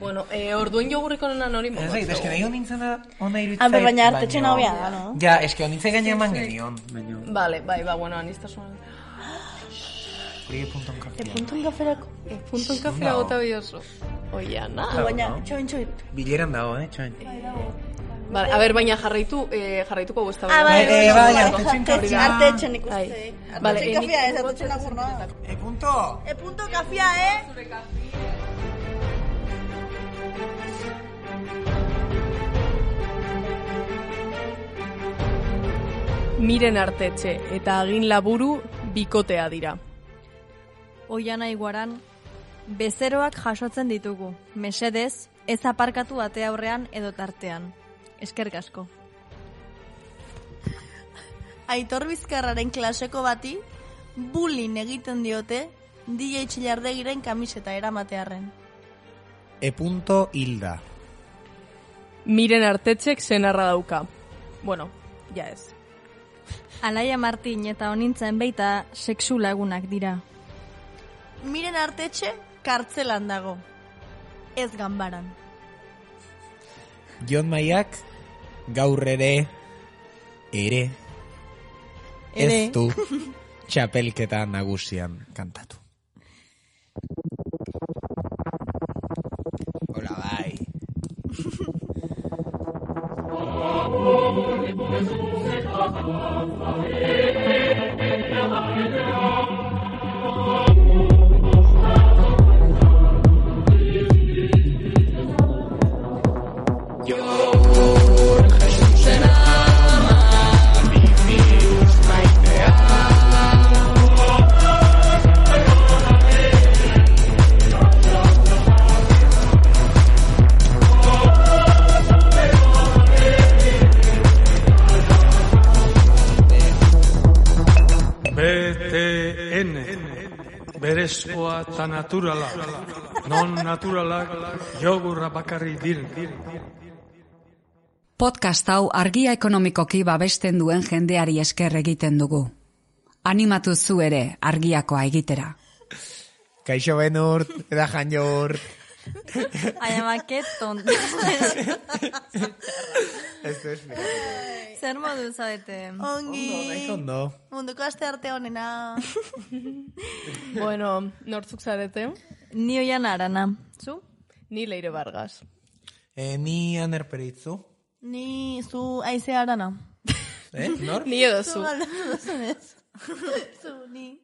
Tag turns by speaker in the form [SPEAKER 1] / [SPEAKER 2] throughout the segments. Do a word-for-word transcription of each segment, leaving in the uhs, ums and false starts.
[SPEAKER 1] Bueno, eh, orduen jogurriko nenan hori mogu.
[SPEAKER 2] Ez, eske nahi honintzen da ona irutzait.
[SPEAKER 3] Aber, baina artetxen hau da, no?
[SPEAKER 2] Ja, eske honintzen gaina eman genion.
[SPEAKER 1] Vale, bai, ba, bueno, anistasuan.
[SPEAKER 2] Hori epunton kafea.
[SPEAKER 3] Epunton kaferako.
[SPEAKER 1] Epunton kafea gota bioso. Oia, na.
[SPEAKER 3] Baina, txoin, txoin.
[SPEAKER 2] Bileran dago, eh, txoin.
[SPEAKER 1] Vale, a ver, baina jarraitu, eh, jarraituko guzta.
[SPEAKER 3] Ah, bai,
[SPEAKER 2] bai, bai,
[SPEAKER 3] artetxen kafea. Artetxen ikuste.
[SPEAKER 1] Vale,
[SPEAKER 3] Artetxen kafea ez, artetxen agurnoa.
[SPEAKER 2] Epunto!
[SPEAKER 3] Epunto kafea, eh?
[SPEAKER 1] Miren Artetxe eta Agin Laburu bikotea dira.
[SPEAKER 4] Oiana Iguaran, bezeroak jasotzen ditugu. Mesedez, ez aparkatu ate aurrean edo tartean. Eskerrik asko.
[SPEAKER 3] Aitor Bizkarraren klaseko bati bullying egiten diote D J Txillardegiren kamiseta eramatearren.
[SPEAKER 2] Epunto Hilda.
[SPEAKER 1] Miren Artetxek senarra dauka. Bueno, ja ez.
[SPEAKER 4] Alaia Martin eta Onintzen beita sexu lagunak dira.
[SPEAKER 3] Miren Artetxe kartzelan dago. Ez ganbaran.
[SPEAKER 2] Jon Maiak gaur ere ere
[SPEAKER 3] Ere.
[SPEAKER 2] ez du txapelketa nagusian kantatu. Hola, bai.
[SPEAKER 5] Berezkoa eta naturala, non naturalak jogurra bakarri diren.
[SPEAKER 6] Podcast hau argia ekonomikoki babesten duen jendeari esker egiten dugu. Animatu zu ere argiakoa egitera.
[SPEAKER 2] Kaixo Benurt, eda jan jogurt.
[SPEAKER 4] Ai, ama, que tonto.
[SPEAKER 2] Ez du esplikatu.
[SPEAKER 4] Zer modu zaudete?
[SPEAKER 3] Ongi.
[SPEAKER 2] Ondo.
[SPEAKER 3] Munduko aste arte honena.
[SPEAKER 1] Bueno, nortzuk zarete?
[SPEAKER 4] Ni Oiana Arana. Zu?
[SPEAKER 1] Ni Leire Vargas.
[SPEAKER 2] Eh, ni Aner Peritzu.
[SPEAKER 3] Ni zu aize arana.
[SPEAKER 2] Eh, nor?
[SPEAKER 1] Ni edo zu.
[SPEAKER 3] Zu galdetu duzunez. Zu, ni.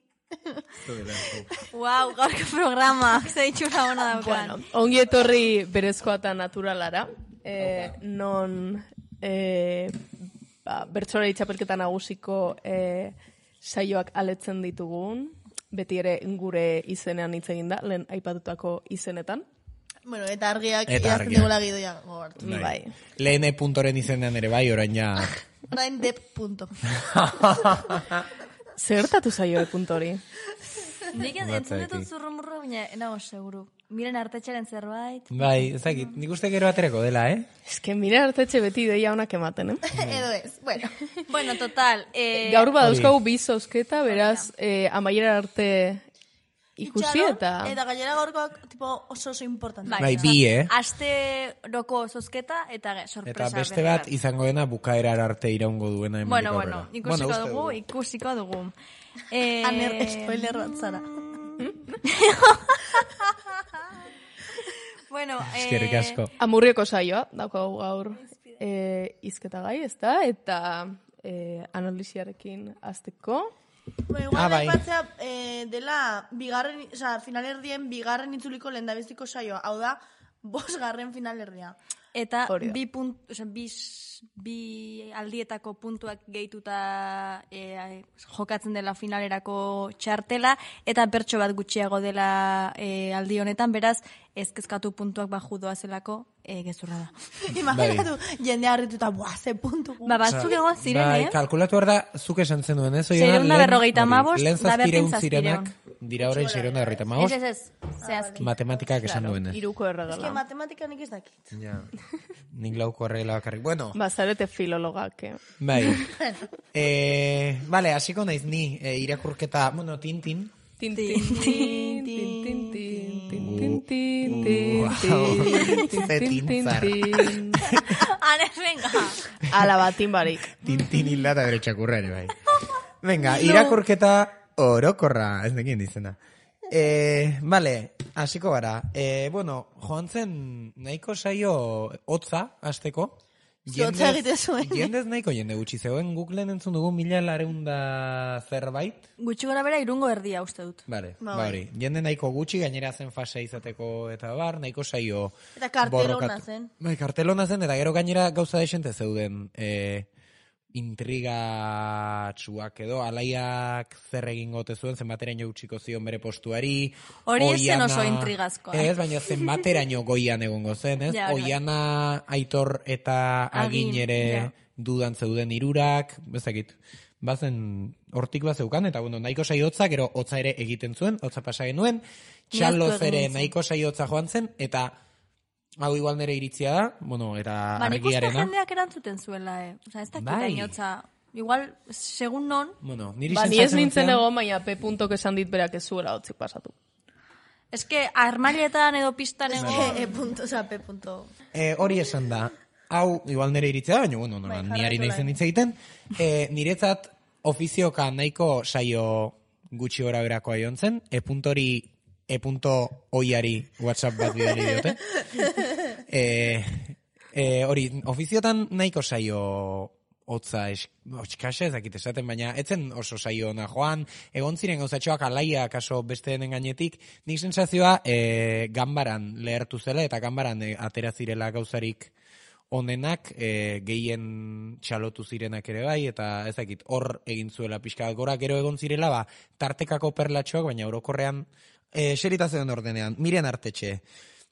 [SPEAKER 4] Wow, gaurko programa. Zeitxura hona daukan.
[SPEAKER 1] Bueno, ongi etorri berezkoa eta naturalara. Eh, non eh, ba, bertsolari txapelketa nagusiko eh, saioak aletzen ditugun. Beti ere gure izenean hitz egin da, lehen aipatutako izenetan.
[SPEAKER 3] Bueno, eta argiak
[SPEAKER 2] Eta
[SPEAKER 3] idazten
[SPEAKER 2] argiak.
[SPEAKER 3] digula gidoia gogartu.
[SPEAKER 1] Bai. bai.
[SPEAKER 2] Lehen e puntoren izenean ere bai, orain ja...
[SPEAKER 3] Orain dep punto.
[SPEAKER 1] Zertatu zaio puntori.
[SPEAKER 4] Nik entzun
[SPEAKER 2] Batzaekin.
[SPEAKER 4] dut zurrumurru, baina nago seguru. Miren Artetxeren zerbait.
[SPEAKER 2] Bai, ez dakit, nik uste gero aterako dela, eh?
[SPEAKER 1] Ez que mire Artetxe beti ideia onak ematen, eh?
[SPEAKER 3] Edo ez, bueno.
[SPEAKER 4] Bueno, total. Eh,
[SPEAKER 1] Gaur badauzkagu bi zozketa, beraz, eh, amaiera arte ikusi eta...
[SPEAKER 3] Eta gainera gaurkoak tipo oso oso importante.
[SPEAKER 2] Bai, bi, eh?
[SPEAKER 4] Aste roko zozketa eta ge, sorpresa.
[SPEAKER 2] Eta beste
[SPEAKER 4] berri
[SPEAKER 2] bat izango dena bukaerar arte iraungo duena hemendik
[SPEAKER 4] Bueno,
[SPEAKER 2] aurrera.
[SPEAKER 4] bueno, ikusiko
[SPEAKER 2] uste
[SPEAKER 4] dugu, ikusiko dugu. Eh,
[SPEAKER 3] Aner spoiler bat zara.
[SPEAKER 4] Bueno, eh,
[SPEAKER 2] Eskerrik asko.
[SPEAKER 1] Amurrioko saioa, daukagu gaur eh, izketa gai, ez da? Eta eh, analisiarekin azteko.
[SPEAKER 3] Bueno, igual
[SPEAKER 2] Ah, bai.
[SPEAKER 3] aipatzea, eh, dela bigarren, o sea, finalerdien bigarren itzuliko lehendabiziko saioa. Hau da, bosgarren finalerdia.
[SPEAKER 4] Eta
[SPEAKER 1] Hori da.
[SPEAKER 4] bi, punt, o sea, bi, bi aldietako puntuak gehituta eh, jokatzen dela finalerako txartela, eta bertso bat gutxiago dela eh, aldi honetan, beraz, ezkezkatu puntuak baju doazelako eh, gezurra da.
[SPEAKER 3] Imaginatu, jende harrituta, buah, ze puntu.
[SPEAKER 4] Ba, batzuk egon ziren,
[SPEAKER 2] Bai,
[SPEAKER 4] eh?
[SPEAKER 2] kalkulatu behar da, zuk esan zenuen, ez?
[SPEAKER 4] Seiehun eta berrogeita hamabost,
[SPEAKER 2] Lehen
[SPEAKER 4] da
[SPEAKER 2] zazpireun
[SPEAKER 4] berdin
[SPEAKER 2] zirenak, dira orain seiehun eta berrogeita
[SPEAKER 4] Ez,
[SPEAKER 2] hamabost,
[SPEAKER 4] ez, ez, zehazki.
[SPEAKER 2] matematikak esan duenez.
[SPEAKER 1] Iruko
[SPEAKER 3] Ez que
[SPEAKER 1] erregala.
[SPEAKER 3] matematika nik ez dakit.
[SPEAKER 2] Ja, nik lauko arregla bakarrik. Bueno,
[SPEAKER 1] Ba, zarete filologak, eh?
[SPEAKER 2] bai. Eh, vale, hasiko naiz ni eh, irakurketa, bueno, tintin,
[SPEAKER 1] Tin, tin, tin, tin, tin, tin, tin, tin, tin,
[SPEAKER 2] Ze tintzar.
[SPEAKER 1] tin.
[SPEAKER 4] Anes, venga.
[SPEAKER 1] Ala bat, tinbarik.
[SPEAKER 2] Tintin hilda eta bere txakurra ere bai. Venga, irakurketa orokorra, ez nekin dizena. Eh, vale, hasiko gara. Eh, bueno, joan zen nahiko saio hotza, hasteko.
[SPEAKER 3] Hotza egite zuen.
[SPEAKER 2] Jendez nahiko jende gutxi zegoen, Googleen entzun dugu mila lareunda zerbait.
[SPEAKER 4] Gutxi gora bera irungo erdia uste dut.
[SPEAKER 2] Vale,
[SPEAKER 3] Ba,
[SPEAKER 2] ba
[SPEAKER 3] bai.
[SPEAKER 2] hori. Jende nahiko gutxi, gainera zen fase izateko eta bar, nahiko saio
[SPEAKER 3] Eta kartelona
[SPEAKER 2] borrokatu.
[SPEAKER 3] zen.
[SPEAKER 2] Bai, kartelona zen, eta gero gainera gauza desente zeuden e, intrigatsuak edo, alaiak zer egingo ote zuen, zenbateraino utziko zion bere postuari.
[SPEAKER 4] Hori ez zen
[SPEAKER 2] Oihana-
[SPEAKER 4] oso intrigazkoa, eh?
[SPEAKER 2] Ez, baina zenbateraino goian egongo zen, ez?
[SPEAKER 4] Ja, bai.
[SPEAKER 2] Oihana, Aitor eta Agin
[SPEAKER 4] Agin,
[SPEAKER 2] ere
[SPEAKER 4] ja.
[SPEAKER 2] dudan zeuden hirurak, bezakit. Bazen hortik bazeukan, eta bueno, nahiko saiotza, gero hotza ere egiten zuen, hotza pasa genuen, txaloz
[SPEAKER 3] Miaztu egin
[SPEAKER 2] ere
[SPEAKER 3] nintzen.
[SPEAKER 2] nahiko saiotza joan zen, eta hau igual nere iritzia da, bueno, eta
[SPEAKER 4] Ba, nik uste
[SPEAKER 2] argiarena.
[SPEAKER 4] jendeak erantzuten zuela, eh? Osa, ez dakit
[SPEAKER 2] Bai.
[SPEAKER 4] gainotza. Igual, segun non,
[SPEAKER 2] Bueno, niri
[SPEAKER 1] Ba, ni ez
[SPEAKER 2] sentzatzen
[SPEAKER 1] nintzen
[SPEAKER 2] ontzean-
[SPEAKER 1] egon, baina P. puntok esan dit berak ez zuela hotzik pasatu.
[SPEAKER 4] eske armailetan edo pistan
[SPEAKER 3] Ez
[SPEAKER 4] egon...
[SPEAKER 3] que, e punto, oza, P punto.
[SPEAKER 2] Eh, hori esan da, hau igual nere iritzia da, baina bueno, nola,
[SPEAKER 3] Bai,
[SPEAKER 2] ni ari
[SPEAKER 3] jarraitu
[SPEAKER 2] naizen
[SPEAKER 3] nahi.
[SPEAKER 2] hitz egiten. Eh, niretzat ofizioka nahiko saio gutxi gora berakoa joan zen, e puntori e punto oiari WhatsApp bat bidali diote. eh, eh, hori, ofiziotan nahiko saio hotza es, otskasa ezakit esaten, baina etzen oso saio ona joan, egon ziren gauzatxoak alaia kaso beste denen gainetik, nik sensazioa e, ganbaran lehertu zela, eta ganbaran e, atera zirela gauzarik onenak, e, gehien txalotu zirenak ere bai, eta ezakit, hor egin zuela pixka bat gora, gero egon zirela, ba, tartekako perlatxoak, baina orokorrean, e, seritazen ordenean, Miren Artetxe,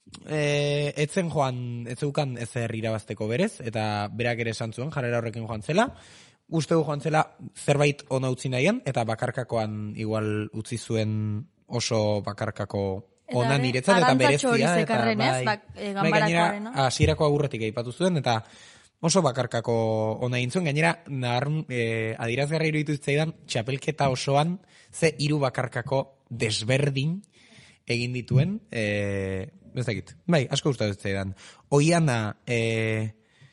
[SPEAKER 2] E, etzen joan, ez zeukan ezer irabazteko berez, eta berak ere esan zuen, jarrera horrekin joan zela, uste du joan zela zerbait ona utzi nahian, eta bakarkakoan igual utzi zuen oso bakarkako ona
[SPEAKER 4] Eta,
[SPEAKER 2] niretzat, eta
[SPEAKER 4] arantzatxo hori
[SPEAKER 2] berezia, eta
[SPEAKER 4] zekarren, ez?
[SPEAKER 2] bai,
[SPEAKER 4] Bak- e,
[SPEAKER 2] bai, gainera,
[SPEAKER 4] ganbarakoarena.
[SPEAKER 2] hasierako agurretik aipatu zuen, eta oso bakarkako ona egin zuen, gainera, nahar, e, adirazgarri iruditu zitzaidan, txapelketa osoan, ze hiru bakarkako desberdin egin dituen, e, ez dakit, bai, asko gustatu zitzaidan. Oiana, e,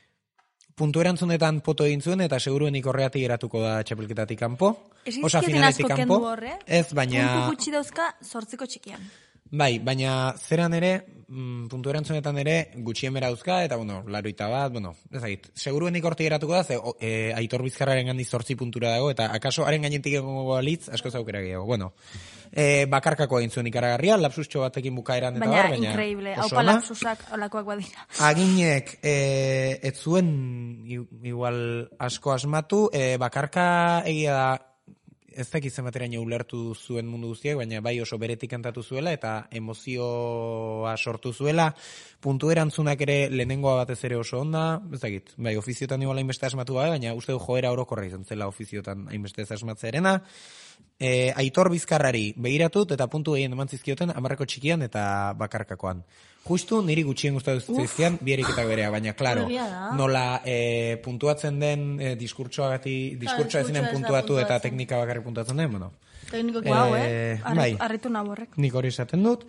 [SPEAKER 2] puntu erantzunetan poto egin zuen, eta seguruenik horreatik geratuko da txapelketatik kanpo.
[SPEAKER 4] Ez
[SPEAKER 2] Osa,
[SPEAKER 4] izkietin
[SPEAKER 2] finaletik
[SPEAKER 4] asko
[SPEAKER 2] kanpo.
[SPEAKER 4] kendu horre.
[SPEAKER 2] Ez, baina...
[SPEAKER 4] Puntu gutxi dauzka zortziko txikian.
[SPEAKER 2] Bai, baina zeran ere, mm, puntu erantzunetan ere, gutxien bera dauzka, eta, bueno, laroita bat, bueno, ez dakit, seguruenik hortik geratuko da, ze o, e, Aitor Bizkarraren gandik zortzi puntura dago, eta akaso haren gainetik egongo balitz, asko zaukera gehiago. Bueno, e, bakarkako egin zuen ikaragarria, lapsustxo batekin bukaeran eta
[SPEAKER 4] Baina,
[SPEAKER 2] bar, baina
[SPEAKER 4] increíble.
[SPEAKER 2] oso
[SPEAKER 4] Haupa
[SPEAKER 2] ona.
[SPEAKER 4] lapsusak olakoak badira.
[SPEAKER 2] Aginek e, ez zuen i- igual asko asmatu, e, bakarka egia da, ez dakit zenbateraino ulertu zuen mundu guztiak, baina bai oso beretik kantatu zuela eta emozioa sortu zuela, puntu erantzunak ere lehenengoa batez ere oso onda, ez dakit, bai ofiziotan igual hainbeste asmatu gabe, baina uste du joera orokorra izan zela ofiziotan hainbeste ez asmatzearena. E, Aitor Bizkarrari begiratut eta puntu gehien eman zizkioten hamarreko txikian eta bakarkakoan. Justu niri gutxien gustatu zizkian bi eriketak berea, baina claro,
[SPEAKER 3] Egia da.
[SPEAKER 2] nola e, puntuatzen den e, diskurtsoagati, diskurtsoa ezinen
[SPEAKER 3] diskurtsoa ez da
[SPEAKER 2] puntuatu eta
[SPEAKER 3] puntuatzen.
[SPEAKER 2] teknika bakarrik puntuatzen den, bueno.
[SPEAKER 3] Teknikoki
[SPEAKER 2] Eh,
[SPEAKER 3] hau,
[SPEAKER 4] eh?
[SPEAKER 2] bai.
[SPEAKER 4] Arritu naborrek.
[SPEAKER 2] Nik hori esaten dut.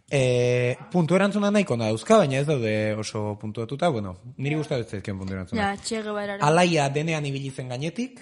[SPEAKER 2] E, puntu erantzuna nahiko da dauzka, baina ez daude oso puntuatuta, bueno, niri gustatu zaizkien puntu erantzuna.
[SPEAKER 4] Ja, txege bairare.
[SPEAKER 2] Alaia denean ibili zen gainetik,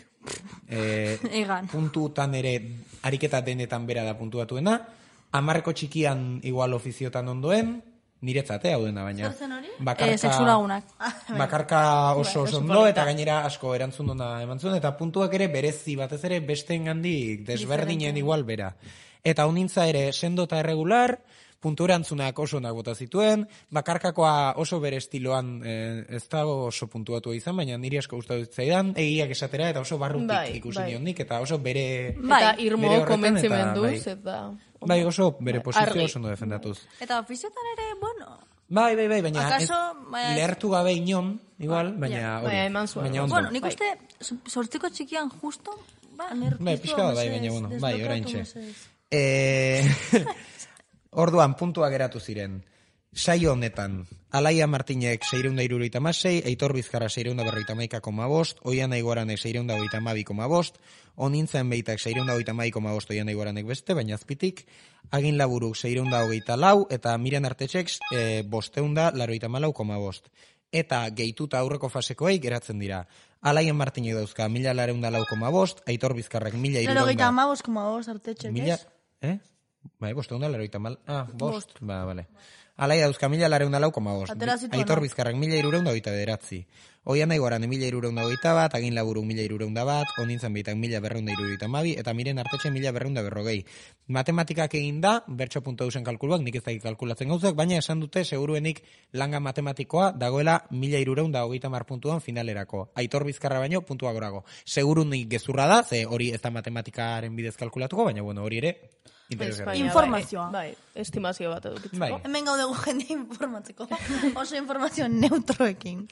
[SPEAKER 2] e,
[SPEAKER 4] Egan.
[SPEAKER 2] puntutan ere, ariketa denetan bera da puntuatuena, hamarreko txikian igual ofiziotan ondoen, niretzat, eh, hau dena, baina.
[SPEAKER 3] Zer zen hori?
[SPEAKER 2] Bakarka,
[SPEAKER 4] Eh, sexu lagunak.
[SPEAKER 2] bakarka oso oso
[SPEAKER 3] oso
[SPEAKER 2] ondo,
[SPEAKER 3] polita.
[SPEAKER 2] eta gainera asko erantzun ona eman zuen, eta puntuak ere berezi batez ere besteen gandik desberdinen igual bera. Eta honintza ere sendo eta irregular, puntu erantzunak oso onak bota zituen, bakarkakoa oso bere estiloan eh, ez dago oso puntuatu izan, baina niri asko gustatu zitzaidan, egiak esatera, eta oso barrutik
[SPEAKER 1] Bai,
[SPEAKER 2] ikusi
[SPEAKER 1] bai.
[SPEAKER 2] nion nik, eta oso bere...
[SPEAKER 4] Bai,
[SPEAKER 1] Eta
[SPEAKER 2] bere
[SPEAKER 1] irmo
[SPEAKER 2] horretan,
[SPEAKER 1] konbentzimenduz,
[SPEAKER 2] eta,
[SPEAKER 1] eta...
[SPEAKER 2] Bai, oso bere
[SPEAKER 1] Bai,
[SPEAKER 2] posizio
[SPEAKER 1] argi.
[SPEAKER 2] oso ondo defendatuz.
[SPEAKER 4] Eta ofiziotan ere, bueno...
[SPEAKER 2] Bai, bai, bai, baina
[SPEAKER 4] Akaso,
[SPEAKER 2] ez,
[SPEAKER 4] baina-
[SPEAKER 2] lehertu gabe inon, igual, baina
[SPEAKER 4] ja.
[SPEAKER 2] hori.
[SPEAKER 1] Baina eman zuen.
[SPEAKER 2] Baina ondo.
[SPEAKER 4] Bueno, nik
[SPEAKER 1] Bai.
[SPEAKER 4] uste zortziko txikian justo, ba,
[SPEAKER 2] Bai, pixka bat, bai, baina, bueno, bai, oraintxe.
[SPEAKER 3] mesedez.
[SPEAKER 2] Eh, orduan, puntua geratu ziren. Saio honetan, Alaia Martinek seiehun eta hirurogeita hamasei, Aitor Bizkarra seiehun eta berrogeita hamaika koma bost, Oiana Iguaranek seiehun eta hogeita hamabi koma bost, Onintzen Beitak seiehun eta hogeita hamabi koma bost, Oiana Iguaranek beste, baina azpitik, Agin Laburuk seiehun eta hogeita lau, eta Miren Artetxek e, bosteun eta laurogeita hamalau koma bost. Eta gehituta aurreko fasekoei geratzen dira. Alaia Martinek dauzka mila lareun eta lau koma bost, Aitor Bizkarrak mila hirurogeita
[SPEAKER 3] Laurogeita hamabost koma bost Artetxek,
[SPEAKER 2] Mila,
[SPEAKER 3] ez?
[SPEAKER 2] eh? Bai, bosteun da, laurogeita mal... Ah, bost. Ba, bale. Alaia dauzka mila lareun da lau koma bost.
[SPEAKER 3] Atera zituena.
[SPEAKER 2] Aitor Bizkarrak mila hirureun da hogeita bederatzi. Oiana Iguarane mila hirureun da hogeita bat, Agin Laburuk mila hirureun da bat, Onintzen Beitak mila berreun da hirurogeita hamabi, eta Miren Artetxe mila berreun da berrogei. Matematikak egin da, bertso puntu duzen kalkuluak, nik ez dakit kalkulatzen gauzak, baina esan dute, seguruenik langa matematikoa dagoela mila hirureun da hogeita mar puntuan finalerako. Aitor Bizkarra baino puntua gorago. Seguru nik gezurra da, ze hori ez da matematikaren bidez kalkulatuko, baina bueno, hori ere interesgarria.
[SPEAKER 1] Baina,
[SPEAKER 3] Informazioa.
[SPEAKER 1] Bai, bai, estimazio bat edukitzeko.
[SPEAKER 2] Bai.
[SPEAKER 3] Hemen gaudegu jende informatzeko. Oso informazio neutroekin.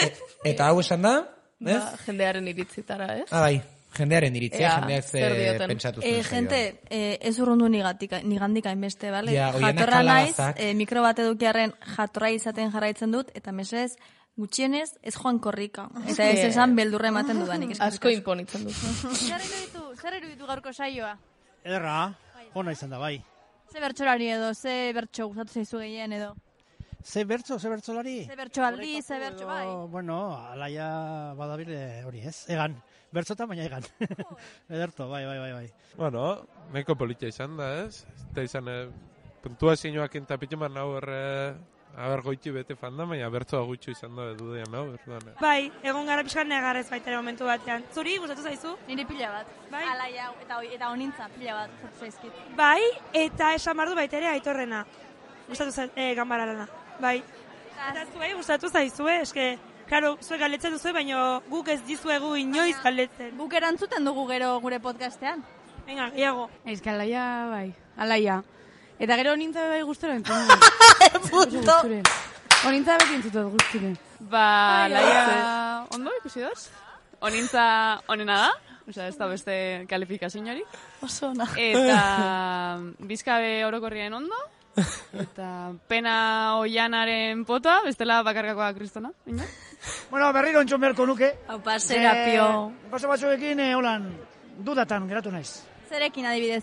[SPEAKER 2] Eta hau esan da, ez?
[SPEAKER 1] Ba, jendearen iritzitara, ez?
[SPEAKER 2] Ah, bai, jendearen iritzia,
[SPEAKER 1] Ea,
[SPEAKER 2] jendeak ze
[SPEAKER 1] zer dioten.
[SPEAKER 2] pentsatu
[SPEAKER 4] Eh,
[SPEAKER 2] zuen.
[SPEAKER 4] gente, eh, ez urrundu nigatik, nigandik hainbeste, bale?
[SPEAKER 2] Ja, Oiana
[SPEAKER 4] Jatorra naiz,
[SPEAKER 2] Kalabazak.
[SPEAKER 4] eh, mikro bat edukiarren jatorra izaten jarraitzen dut, eta mesez, gutxienez, ez joan korrika. Eta ez
[SPEAKER 1] Eske-
[SPEAKER 4] esan beldurra ematen dudanik. eskerrik
[SPEAKER 1] Asko
[SPEAKER 4] asko.
[SPEAKER 1] imponitzen dut.
[SPEAKER 4] Zer iruditu, zer iruditu gaurko saioa?
[SPEAKER 7] Ederra, ona izan da, bai.
[SPEAKER 4] Ze bertsolari edo, ze bertso gustatu zaizu gehien edo?
[SPEAKER 7] Ze bertso, ze bertsolari?
[SPEAKER 4] Ze bertso aldi, ze bertso bai?
[SPEAKER 7] Edo, Bueno, alaia badabile hori ez, egan. Bertzotan baina egan. Ederto, bai, bai, bai, bai.
[SPEAKER 8] Bueno, nahiko politia izan da, ez? Eta izan, eh, puntuazioak entapitzen bat nau erre, aber goiti bete fan da, baina bertzoa gutxu izan da edudean nau, erduan.
[SPEAKER 9] Bai, egon gara pixkan negarrez baita ere momentu batean. Zuri, gustatu zaizu?
[SPEAKER 4] Nire pila bat.
[SPEAKER 9] Bai.
[SPEAKER 4] Alaia eta, eta onintza pila bat gustatu zaizkit.
[SPEAKER 9] Bai, eta esan bardu baita ere Aitorrena. Gustatu zaizu, eh, ganbara lana. Bai. Eta zuei gustatu zaizue, eske, claro, zuek galdetzen duzu, baina guk ez dizuegu inoiz galdetzen.
[SPEAKER 4] Guk erantzuten dugu gero gure podcastean.
[SPEAKER 9] Venga, gehiago.
[SPEAKER 10] Eizka, alaia, bai, alaia. Eta gero onintza bai guztora entzun.
[SPEAKER 3] Punto.
[SPEAKER 10] Onintza beti entzutut guztire. Ba, alaia, ondo ikusi doz? Onintza onena da, osea, ez da beste kalifikazioari.
[SPEAKER 3] Oso ona.
[SPEAKER 10] Eta bizkabe orokorrien ondo. Eta pena oianaren potoa, bestela bakarkakoa kristona. Ina?
[SPEAKER 7] Bueno, berriro entxon beharko nuke.
[SPEAKER 3] Aupa, Serapio.
[SPEAKER 7] Eh, Paso batzuekin, eh, holan, dudatan geratu naiz.
[SPEAKER 4] Zerekin adibidez?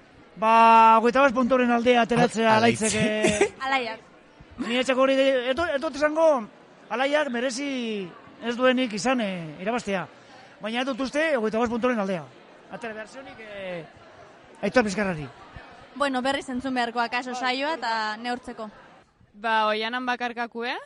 [SPEAKER 7] Ba, hogeita bat puntoren aldea ateratzea
[SPEAKER 2] Al-
[SPEAKER 7] alaitzeke.
[SPEAKER 4] Alaiak.
[SPEAKER 7] Ni etxeko hori, eto, etot esango, alaiak merezi ez duenik izan eh, irabaztea. Baina ez dut uste, hogeita bat puntoren aldea. Atera behar zionik, eh, Aitor Bizkarrari.
[SPEAKER 4] Bueno, berriz entzun beharko akaso saioa eta neurtzeko.
[SPEAKER 10] Ba, oianan bakarkakue,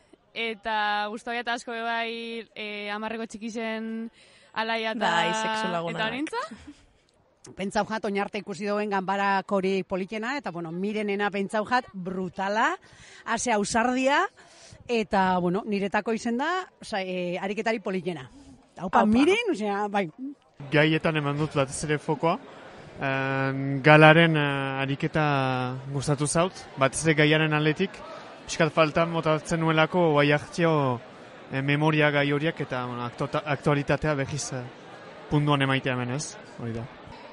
[SPEAKER 10] eta guztua eta asko bai e, amarreko txikizen alaia eta,
[SPEAKER 1] Bai, sexu lagunak.
[SPEAKER 10] eta honintza.
[SPEAKER 11] Pentsau jat, oinarte ikusi duen ganbarak hori politena, eta, bueno, mirenena pentsau jat, brutala, ase ausardia, eta, bueno, niretako izen da, oza, e, ariketari politena. Haupa, miren, osea, bai.
[SPEAKER 12] Gaietan eman dut batez ere fokoa. Uh, galaren uh, ariketa gustatu zaut, batez ere gaiaren atletik. Piskat faltan motatzen nuelako bai hartzio eh, memoria gai horiak eta bueno, akto- aktualitatea behiz uh, punduan emaitea hemen ez, hori da.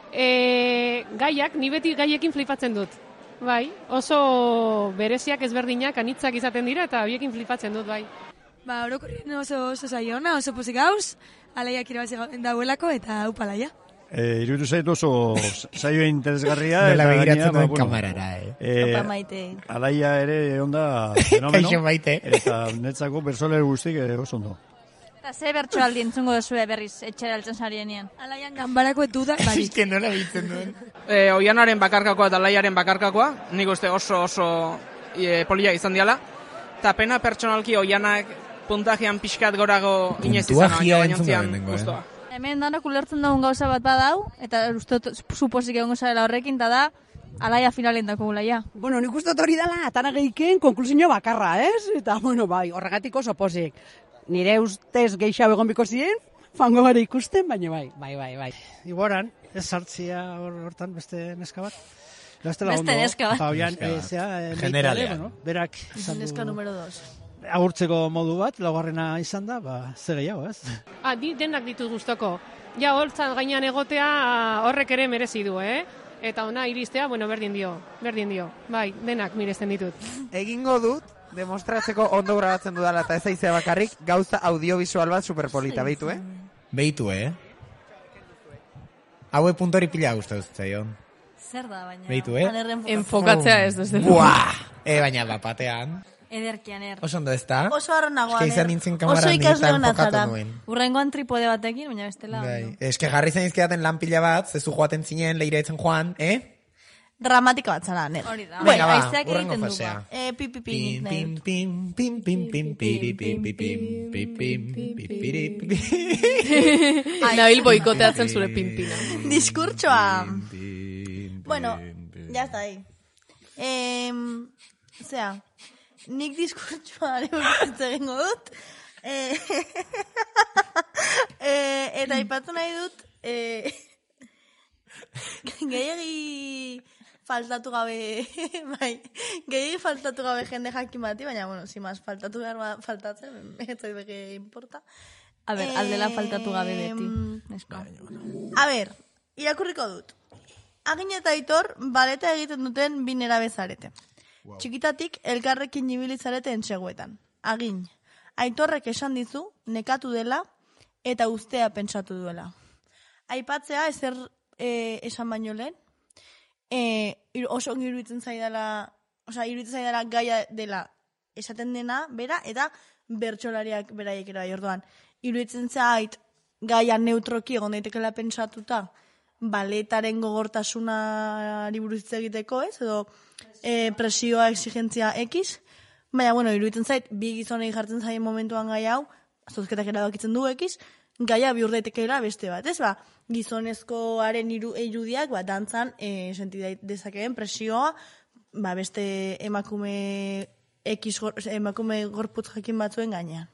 [SPEAKER 13] E, gaiak, ni beti gaiekin flipatzen dut. Bai, oso bereziak ezberdinak anitzak izaten dira eta horiekin flipatzen dut, bai.
[SPEAKER 9] Ba, orokorrien oso oso saiona, oso pozik gauz, alaiak irabazi dauelako eta upa alaia.
[SPEAKER 14] E, iruditu zait oso saio interesgarria.
[SPEAKER 2] Dela
[SPEAKER 14] eta
[SPEAKER 2] begiratzen
[SPEAKER 14] gainera,
[SPEAKER 2] duen
[SPEAKER 14] bueno,
[SPEAKER 2] kamarara, eh.
[SPEAKER 14] eh,
[SPEAKER 3] Opa, Maite.
[SPEAKER 14] Alaia ere onda fenomeno.
[SPEAKER 2] Kaixo, Maite.
[SPEAKER 14] Eta netzako bersoler guztik eh, oso ondo.
[SPEAKER 4] Eta ze bertso aldi entzungo duzue berriz etxera altzen sarienean.
[SPEAKER 9] Alaian ganbarako duda, bai.
[SPEAKER 2] que nola bitzen duen.
[SPEAKER 15] E, oianaren bakarkakoa eta alaiaren bakarkakoa, nik uste oso oso e, polia izan diala. Eta pena pertsonalki oianak puntajean pixkat gorago inez izan,
[SPEAKER 2] Puntuajia
[SPEAKER 15] baina
[SPEAKER 2] entzun
[SPEAKER 15] gainontzean
[SPEAKER 2] gabendengo, eh?
[SPEAKER 15] gustoa.
[SPEAKER 4] Hemen danak ulertzen dugun gauza bat badau, eta uste dut supozik egongo zarela horrekin, eta da, alaia finalen dako gulaia.
[SPEAKER 11] Bueno, nik uste dut hori dela, atana gehiken konklusio bakarra, ez? Eta, bueno, bai, horregatik oso pozik. Nire ustez gehiago egon biko ziren, fango gara ikusten, baina bai, bai, bai, bai.
[SPEAKER 7] Igoran, ez sartzia hor- hortan beste neska bat. Gaztela
[SPEAKER 3] Beste
[SPEAKER 7] ondo.
[SPEAKER 3] neska bat.
[SPEAKER 7] Ba, oian,
[SPEAKER 2] Neska bat.
[SPEAKER 7] eh, zea, eh,
[SPEAKER 2] Generalean.
[SPEAKER 7] Maite ere, bueno, berak izan du
[SPEAKER 3] Neska numero dos.
[SPEAKER 7] agurtzeko modu bat, laugarrena izan da, ba, ze gehiago, ez?
[SPEAKER 13] Ah, di denak ditut gustoko. Ja, holtzan gainean egotea horrek ere merezi du, eh? eta ona iristea, bueno, berdin dio, berdin dio. Bai, denak miresten ditut.
[SPEAKER 16] Egingo dut, demostratzeko ondo grabatzen dudala eta ez aizea bakarrik, gauza audiovisual bat superpolita, behitu, eh?
[SPEAKER 2] Behitu, eh? Haue puntori pila guztatu zitzaion.
[SPEAKER 3] Zer da, baina...
[SPEAKER 2] Behitu, eh?
[SPEAKER 1] Enfokatzea ez, desde
[SPEAKER 2] Buah! E, baina bapatean.
[SPEAKER 4] Ederkian, er.
[SPEAKER 2] Oso ondo ez da?
[SPEAKER 3] Oso harro nagoan,
[SPEAKER 2] Eske izan nintzen kamara
[SPEAKER 3] oso ikasle
[SPEAKER 2] nitan
[SPEAKER 3] hona
[SPEAKER 2] enfokatu
[SPEAKER 3] zara.
[SPEAKER 2] nuen.
[SPEAKER 4] Urrengoan tripode batekin, baina bestela.
[SPEAKER 2] Bai. Eske jarri zen izkidaten lan pila bat, zezu joaten zinen, leire etzen joan, eh?
[SPEAKER 3] Dramatika bat zara, ner.
[SPEAKER 4] Hori da.
[SPEAKER 2] Venga, ba,
[SPEAKER 3] aizeak
[SPEAKER 2] urrengo
[SPEAKER 3] egiten du,
[SPEAKER 2] fasea.
[SPEAKER 3] ba. Eh, pi, pi, pi,
[SPEAKER 2] Pim,
[SPEAKER 3] nik nahi
[SPEAKER 2] pim,
[SPEAKER 3] dut.
[SPEAKER 2] pim, pim, pim, pim, piri, pim, pim, pim, pim, pim, pipiri, pipiri.
[SPEAKER 1] Nabil boikoteatzen zure pimpina.
[SPEAKER 3] Diskurtsoa. Bueno, ya está ahí. Eh, o sea, nik diskurtsoa buruz egingo dut. Eh, eh, eta aipatu nahi dut, eh, gehiagi faltatu gabe, bai, gehiagi faltatu gabe jende jakin bati, baina, bueno, si más faltatu behar ba, faltatzen, ez zait beke importa.
[SPEAKER 4] A ber, aldela faltatu gabe beti. Neska.
[SPEAKER 3] A ber, irakurriko dut. Agin eta Aitor baleta egiten duten bi nerabe zarete. Wow. Txikitatik elkarrekin ibili zarete entseguetan. Agin, Aitorrek esan dizu nekatu dela eta ustea pentsatu duela. Aipatzea ezer e, esan baino lehen, e, oso ongi iruditzen zaidala, osea, iruditzen zaidala gaia dela esaten dena, bera, eta bertsolariak beraiek era jordoan. Iruditzen zait gaia neutroki egon daitekela pentsatuta, baletaren gogortasunari buruz hitz egiteko, ez? Edo e, presioa, exigentzia X. Baina, bueno, iruditzen zait, bi gizonei jartzen zaien momentuan gai hau, zozketak erabakitzen du X, gaia bihur daitekeela beste bat, ez? Ba, gizonezkoaren iru, irudiak, ba, dantzan, e, senti dezakeen presioa, ba, beste emakume X, emakume gorputz jakin batzuen gainean.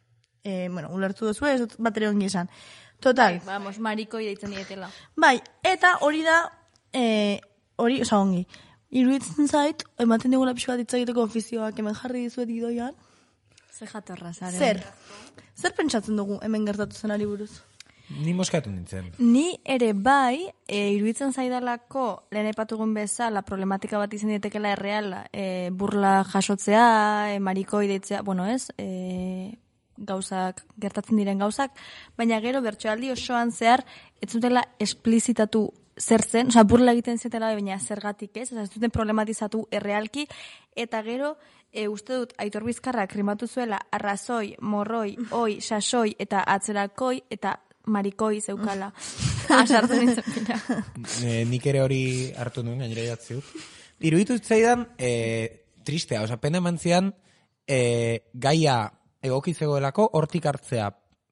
[SPEAKER 3] E, bueno, ulertu duzu, ez dut bat ere ongi esan. Total.
[SPEAKER 4] Bai, vamos, marikoi deitzen dietela.
[SPEAKER 3] Bai, eta hori da, eh, hori, oza, ongi, iruditzen zait, ematen digula pixu bat hitz egiteko ofizioak hemen jarri dizuet gidoian.
[SPEAKER 4] Zer jatorra, zaren.
[SPEAKER 3] Zer? Zer pentsatzen dugu hemen gertatu zenari buruz?
[SPEAKER 2] Ni moskatu nintzen.
[SPEAKER 4] Ni ere bai, e, iruditzen zaidalako, lehen epatugun bezala, problematika bat izan dietekela erreala, e, burla jasotzea, e, marikoi deitzea, bueno ez, e, gauzak, gertatzen diren gauzak, baina gero bertsoaldi osoan zehar, ez zutela esplizitatu zer zen, osea, burla egiten zetela, baina zergatik ez, ez duten problematizatu errealki, eta gero, e, uste dut, Aitor Bizkarra krimatu zuela, arrazoi, morroi, oi, sasoi, eta atzerakoi, eta marikoi zeukala. Asartu nintzen pila.
[SPEAKER 2] E, nik ere hori hartu nuen, gainera idatziut. Iruditu zaidan, e, tristea, oza, pena eman zian, e, gaia egoki zegoelako, hortik hartzea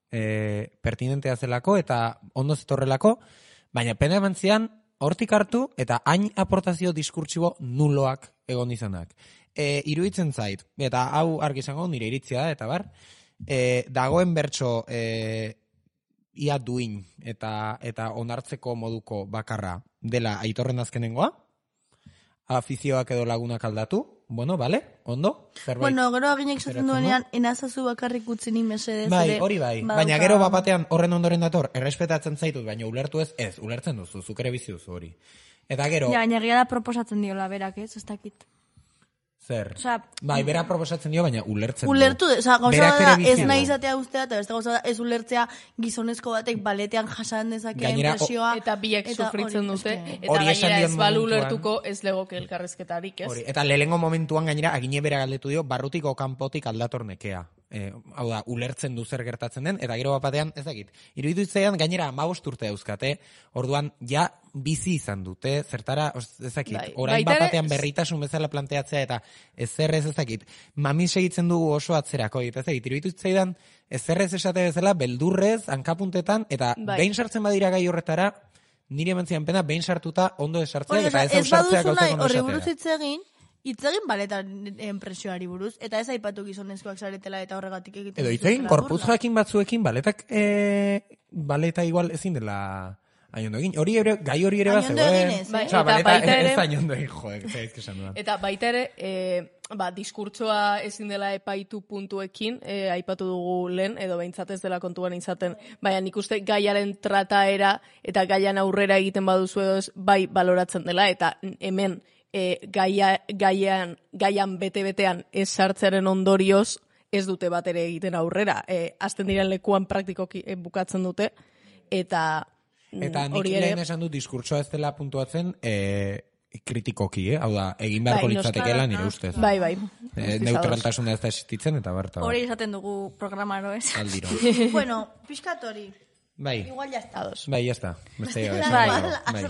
[SPEAKER 2] e, pertinentea zelako, eta ondo zetorrelako, baina pena eman zian, hortik hartu, eta hain aportazio diskurtsibo nuloak egon izanak. E, iruditzen zait, eta hau argi izango nire iritzia da, eta bar, e, dagoen bertso e, ia duin eta eta onartzeko moduko bakarra dela Aitorren azkenengoa, afizioak edo lagunak aldatu, bueno, vale, ondo, zerbait.
[SPEAKER 3] Bueno, gero aginek esaten duenean, enazazu bakarrik utzi ni mesedez.
[SPEAKER 2] Bai, hori bai, badauka... baina gero bapatean horren ondoren dator, errespetatzen zaitut, baina ulertu ez, ez, ulertzen duzu, zuk ere bizi duzu hori. Eta gero...
[SPEAKER 4] Ja, baina gira da proposatzen diola berak, ez, ez dakit.
[SPEAKER 2] Zer?
[SPEAKER 3] Osea,
[SPEAKER 2] bai, bera proposatzen dio, baina ulertzen
[SPEAKER 3] ulertu,
[SPEAKER 2] du.
[SPEAKER 3] Osea, gauza da, ez nahi izatea ustea, eta beste gauza da, ez ulertzea gizonezko batek baletean jasan dezakeen presioa.
[SPEAKER 1] Eta biek sufritzen dute, eta
[SPEAKER 2] hori
[SPEAKER 1] gainera ez balu
[SPEAKER 2] momentuan,
[SPEAKER 1] ulertuko ez legoke elkarrezketarik, ez?
[SPEAKER 2] Hori, eta lehengo momentuan gainera, agine bera galdetu dio, barrutiko kanpotik aldator nekea. E, hau da, ulertzen du zer gertatzen den, eta gero bapatean, ez dakit, iruditu izaidan gainera hamabost urte dauzkate, orduan ja bizi izan dute, zertara, ez dakit, bai, orain baitare... bapatean berritasun bezala planteatzea, eta ezer ez ez dakit, mamin segitzen dugu oso atzerako, eta ez dakit, iruditu izaidan, ezer ez esate bezala, beldurrez, hankapuntetan, eta bai. Behin sartzen badira gai horretara, nire emantzian pena, behin sartuta ondo esartzeak, eta ez ausartzeak gauzak ondo
[SPEAKER 3] esatea. Horri buruz hitzegin, itzegin baletaren presioari buruz, eta ez aipatu gizonezkoak zaretela eta horregatik egiten.
[SPEAKER 2] Edo itzegin, gorputz jakin batzuekin, baletak, e, baleta igual ezin dela Ainondo egin. Hori ere, gai hori ere bat
[SPEAKER 3] Ainondo
[SPEAKER 2] zegoen.
[SPEAKER 3] egin ez, eh?
[SPEAKER 2] Osa,
[SPEAKER 1] Eta
[SPEAKER 2] baleta,
[SPEAKER 1] baita ere-
[SPEAKER 2] ez ainondo egin, jo, ez ez esan dudan.
[SPEAKER 1] Eta baita ere, e, ba, diskurtsoa ezin dela epaitu puntuekin, e, aipatu dugu lehen, edo behintzat ez dela kontuan izaten, baina nik uste gaiaren trataera eta gaian aurrera egiten baduzu edo ez, bai baloratzen dela, eta hemen e, gaia, gaian, gaian bete-betean ez sartzearen ondorioz, ez dute bat ere egiten aurrera. E, azten diren lekuan praktikoki e, bukatzen dute, eta mm,
[SPEAKER 2] Eta nik
[SPEAKER 1] hori ere...
[SPEAKER 2] lehen esan dut diskurtsoa ez dela puntuatzen e, kritikoki, eh? Hau da, egin beharko
[SPEAKER 1] Bai,
[SPEAKER 2] litzatekeela
[SPEAKER 1] noski.
[SPEAKER 2] nire ustez.
[SPEAKER 1] Bai, bai.
[SPEAKER 2] E, neutraltasuna ez da existitzen, eta barta.
[SPEAKER 4] Hori esaten dugu programaro, ez?
[SPEAKER 2] Aldiro.
[SPEAKER 3] Bueno, pixkat hori.
[SPEAKER 2] Bai.
[SPEAKER 3] Igual ya está.
[SPEAKER 2] Bai, ya está. Beste gabe.
[SPEAKER 4] Bai.
[SPEAKER 2] Bai.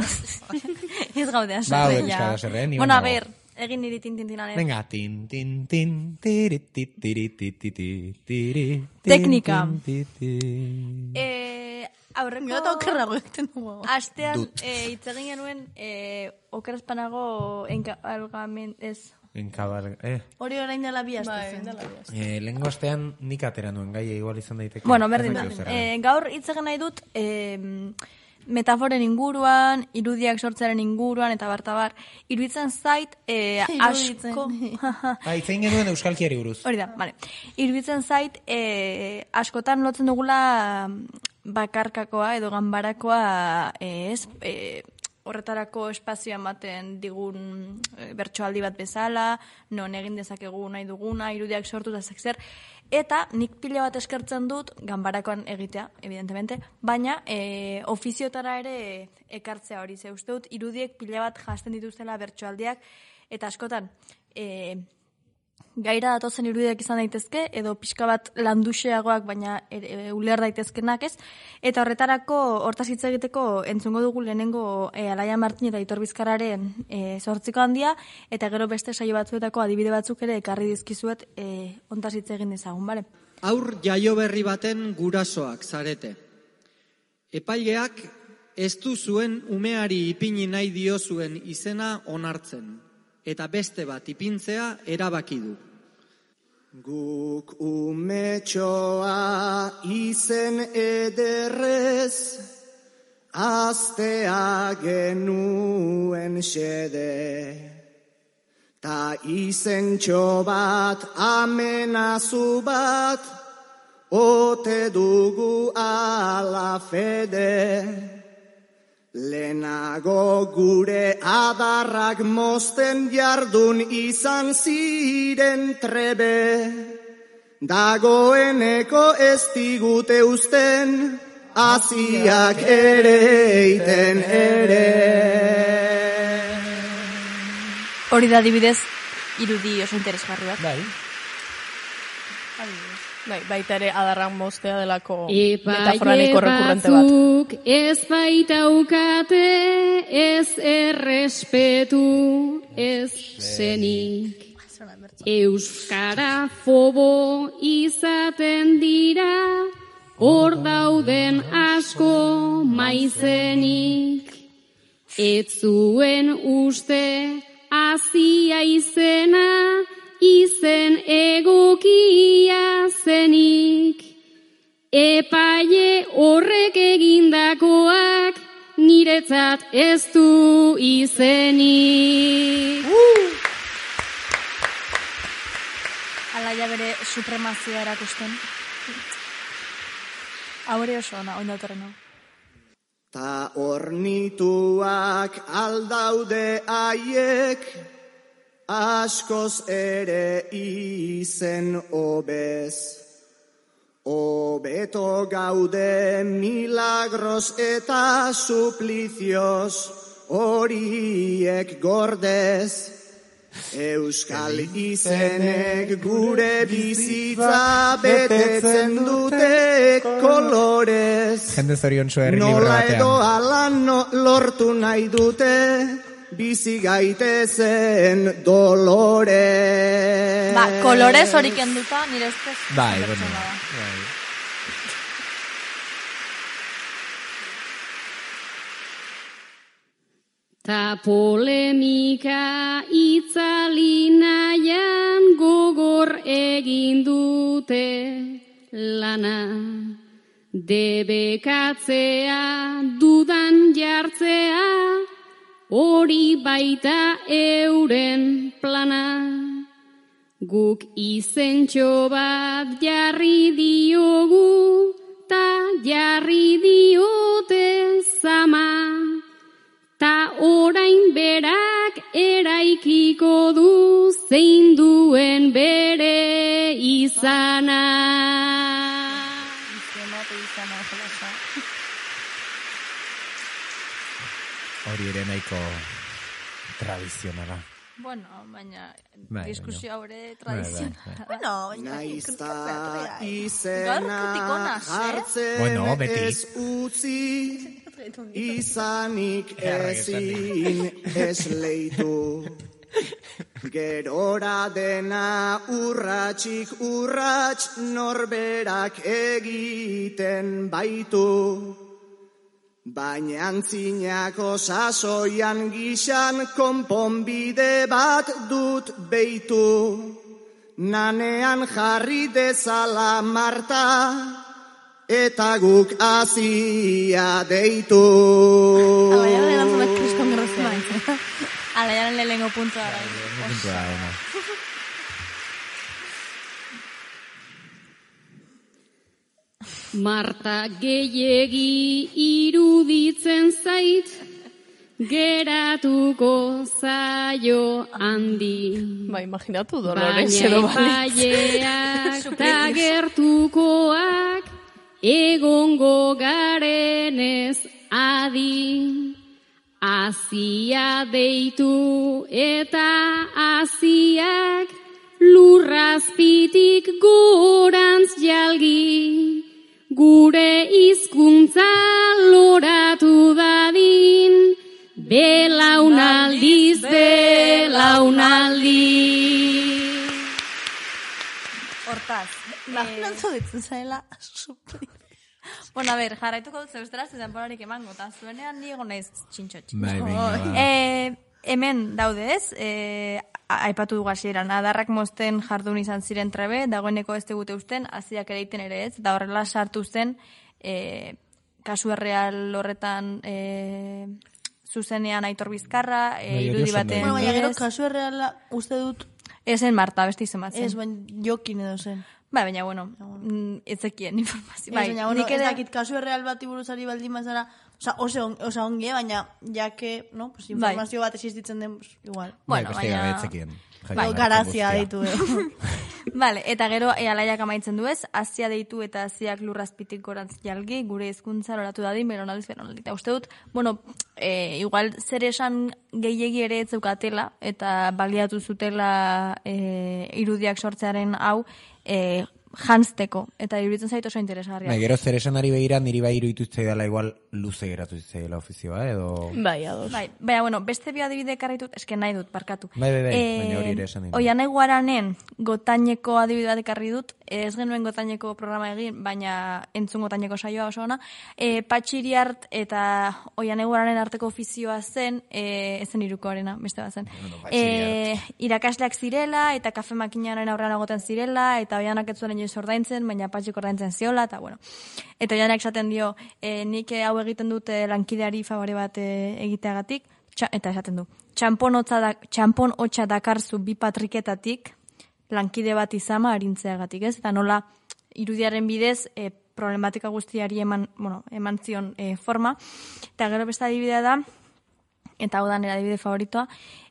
[SPEAKER 4] Ez gaude
[SPEAKER 2] Ba,
[SPEAKER 4] haserre,
[SPEAKER 2] haude pixka haserre, ni
[SPEAKER 4] Bueno, a
[SPEAKER 2] bainago.
[SPEAKER 4] ber, egin niri tintintinaren.
[SPEAKER 2] Venga, tin, tin, tin, tiri, ti, tiri, ti, ti, ti, tiri, tin,
[SPEAKER 4] Teknika.
[SPEAKER 2] tin, ti, ti.
[SPEAKER 4] Eh, aurreko...
[SPEAKER 3] Gero okerrago egiten dugu.
[SPEAKER 4] Astean,
[SPEAKER 2] Dut.
[SPEAKER 4] eh, hitz egin genuen, eh, okerazpanago enkalgamen, ez...
[SPEAKER 2] Enkabal, eh.
[SPEAKER 3] Hori orain dela bi aste
[SPEAKER 1] Bai,
[SPEAKER 3] zen.
[SPEAKER 2] Eh, lehengo astean nik atera nuen gaia igual izan daiteke.
[SPEAKER 4] Bueno,
[SPEAKER 2] Ez
[SPEAKER 4] berdin,
[SPEAKER 2] dakit
[SPEAKER 4] berdin.
[SPEAKER 2] zer
[SPEAKER 4] Eh, gaur hitz egin nahi dut, eh, metaforen inguruan, irudiak sortzearen inguruan, eta bartabar, iruditzen zait, eh,
[SPEAKER 3] Iruditzen.
[SPEAKER 4] asko...
[SPEAKER 2] Ah, itzein genuen euskalkiari buruz.
[SPEAKER 4] Hori da, bale. Iruditzen zait, eh, askotan lotzen dugula bakarkakoa edo ganbarakoa, eh, ez, eh, horretarako espazioa ematen digun e, bertsoaldi bat bezala, non egin dezakegu nahi duguna, irudiak sortu da zer, eta nik pila bat eskertzen dut ganbarakoan egitea, evidentemente, baina e, ofiziotara ere ekartzea hori, ze uste dut irudiek pila bat jasten dituztela bertsoaldiak, eta askotan, e, gaira datozen irudiak izan daitezke, edo pixka bat landuxeagoak, baina e, e, uler daitezkenak ez, eta horretarako, hortaz hitz egiteko, entzungo dugu lehenengo e, Alaia Martin eta Aitor Bizkarraren e, zortziko handia, eta gero beste saio batzuetako adibide batzuk ere ekarri dizkizuet e, hontaz hitz egin dezagun, bale?
[SPEAKER 17] Aur jaio berri baten gurasoak zarete. Epaileak ez du zuen umeari ipini nahi dio zuen izena onartzen, eta beste bat ipintzea erabaki du.
[SPEAKER 18] Guk umetxoa izen ederrez, aztea genuen xede. Ta izentxo bat, amenazu bat, ote dugu ala fede. Lehenago gure adarrak mozten jardun izan ziren trebe. Dagoeneko ez digute uzten, aziak ere eiten ere.
[SPEAKER 4] Hori da adibidez, irudi oso interesgarri bat.
[SPEAKER 2] Bai.
[SPEAKER 1] Bai, baita ere adarrak moztea delako metafora
[SPEAKER 13] Epaile
[SPEAKER 1] nahiko rekurrente bat.
[SPEAKER 13] batzuk ez baitaukate, ez errespetu, ez zenik. Euskara fobo izaten dira, hor dauden asko maizenik. Ez zuen uste azia izena, izen egokia zenik. Epaile horrek egindakoak niretzat ez du izenik.
[SPEAKER 4] Alaia bere supremazioa erakusten. Haure oso ona, oin dautorren hau.
[SPEAKER 18] Ta ornituak aldaude aiek, askoz ere izen obez. Obeto gaude milagros eta suplizioz horiek gordez. Euskal izenek gure bizitza betetzen dute kolorez.
[SPEAKER 2] Jende zorion zu herri libre
[SPEAKER 18] Nola
[SPEAKER 2] batean.
[SPEAKER 18] edo ala no, lortu nahi dute bizi gaitezen dolorez.
[SPEAKER 4] Ba, kolorez hori kenduta, nire ustez.
[SPEAKER 2] Bai, bueno. Bai.
[SPEAKER 13] Ta polemika itzali nahian gogor egin dute lana.
[SPEAKER 19] debekatzea, dudan jartzea, hori baita euren plana. Guk izentxo bat jarri diogu, ta jarri diote zama. Ta orain berak eraikiko du zein duen bere izana.
[SPEAKER 2] Hori ere nahiko tradizionala.
[SPEAKER 4] Bueno, baina
[SPEAKER 2] Bai,
[SPEAKER 4] diskusio
[SPEAKER 2] baina.
[SPEAKER 4] haure tradizionala.
[SPEAKER 3] Bueno, baina
[SPEAKER 18] Naizta
[SPEAKER 3] Gaur
[SPEAKER 18] izena
[SPEAKER 3] kritikonas, eh?
[SPEAKER 18] hartzen
[SPEAKER 2] Bueno, beti.
[SPEAKER 18] ez utzi, izanik ezin esleitu. Gerora dena urratxik urrats norberak egiten baitu. Baina antzinako sasoian gixan konponbide bat dut beitu. Nanean jarri dezala Marta, eta guk azia deitu.
[SPEAKER 3] Alaiaren erantzunak kriston gerrezea.
[SPEAKER 4] Alaiaren lehengo puntua.
[SPEAKER 2] Puntua, ona.
[SPEAKER 19] Marta gehiegi iruditzen zait, geratuko zaio handi.
[SPEAKER 1] Ba, imaginatu Dolores edo
[SPEAKER 19] Baina epaileak ta gertukoak egongo garenez adi. Azia deitu eta aziak lurrazpitik gorantz jalgi. Gure hizkuntza loratu dadin, belaunaldiz belaunaldi.
[SPEAKER 4] Hortaz.
[SPEAKER 3] Imaginatu ditzen zaila, supli.
[SPEAKER 4] Bueno, a ver, jarraituko dut zeusteraz, ez denborarik emango, eta zuenean niego naiz txintxotx.
[SPEAKER 2] Bai, venga, ba.
[SPEAKER 4] Eh, hemen daude ez, eh, aipatu dugu hasieran, adarrak mozten jardun izan ziren trebe, dagoeneko ez digute usten, aziak ere egiten ere ez, da horrela sartu zen, eh, kasu erreal horretan eh, zuzenean Aitor Bizkarra, eh,
[SPEAKER 2] Bai, hori
[SPEAKER 4] irudi
[SPEAKER 2] oso
[SPEAKER 4] baten
[SPEAKER 3] Bueno, baina gero
[SPEAKER 4] bidez.
[SPEAKER 3] kasu erreala uste dut,
[SPEAKER 4] Ezen Marta, beste izen bat zen.
[SPEAKER 3] ez, baina jokin edo zen.
[SPEAKER 4] Bai, baina, bueno, mm, ez zekien informazio.
[SPEAKER 3] Ez,
[SPEAKER 4] Bai,
[SPEAKER 3] baina, bueno,
[SPEAKER 4] nik
[SPEAKER 3] ez
[SPEAKER 4] ere...
[SPEAKER 3] dakit kasu erreal bati buruzari baldin bazara, oza, oso, on, oso ongi, baina, jake, no, pues, informazio bat existitzen den, pues, igual.
[SPEAKER 4] Bueno,
[SPEAKER 2] beste
[SPEAKER 4] baina-
[SPEAKER 2] gabe etzekien.
[SPEAKER 3] Bai, garazia deitu, eh.
[SPEAKER 4] Vale, eta gero e, alaiak amaitzen du ez, azia deitu eta aziak lurrazpitik gorantz jalgi, gure hizkuntza loratu dadin, beronaldiz, beronaldi. Eta uste dut, bueno, e, igual zer esan gehiegi ere ez zeukatela, eta baliatu zutela e, irudiak sortzearen hau, e, jantzteko, eta iruditzen zait oso interesgarria.
[SPEAKER 2] Bai, gero zer esan ari begira, niri bai iruditu dela igual luze geratu zitzaidala ofizioa, edo...
[SPEAKER 1] Bai, ados.
[SPEAKER 4] Bai, baina, bueno, beste bi adibide karritut, eske nahi dut, barkatu.
[SPEAKER 2] Bai, bai, bai,
[SPEAKER 4] Eh,
[SPEAKER 2] baina hori ere esan ditu.
[SPEAKER 4] Oianai Guaranen gotaineko adibide bat ekarri dut, ez genuen gotaineko programa egin, baina entzun gotaineko saioa oso ona. E, Patxiriart eta Oianai Guaranen arteko ofizioa zen, e, ez zen irukoarena, beste bat zen. e, irakasleak zirela, eta kafe makinaren aurrean agoten zirela, eta Oianak ez zuen inoiz ordaintzen, baina Patxik ordaintzen ziola, eta bueno. Eta Oianak esaten dio, e, nik hau egiten dute lankideari favore bat e, egiteagatik, txa, eta esaten du, txampon hotza da, txampon hotza dakarzu bi patriketatik, lankide bat izama arintzeagatik, ez? Eta nola irudiaren bidez e, problematika guztiari eman, bueno, eman zion e, forma. Eta gero beste adibidea da, eta hau da nire adibide favoritoa,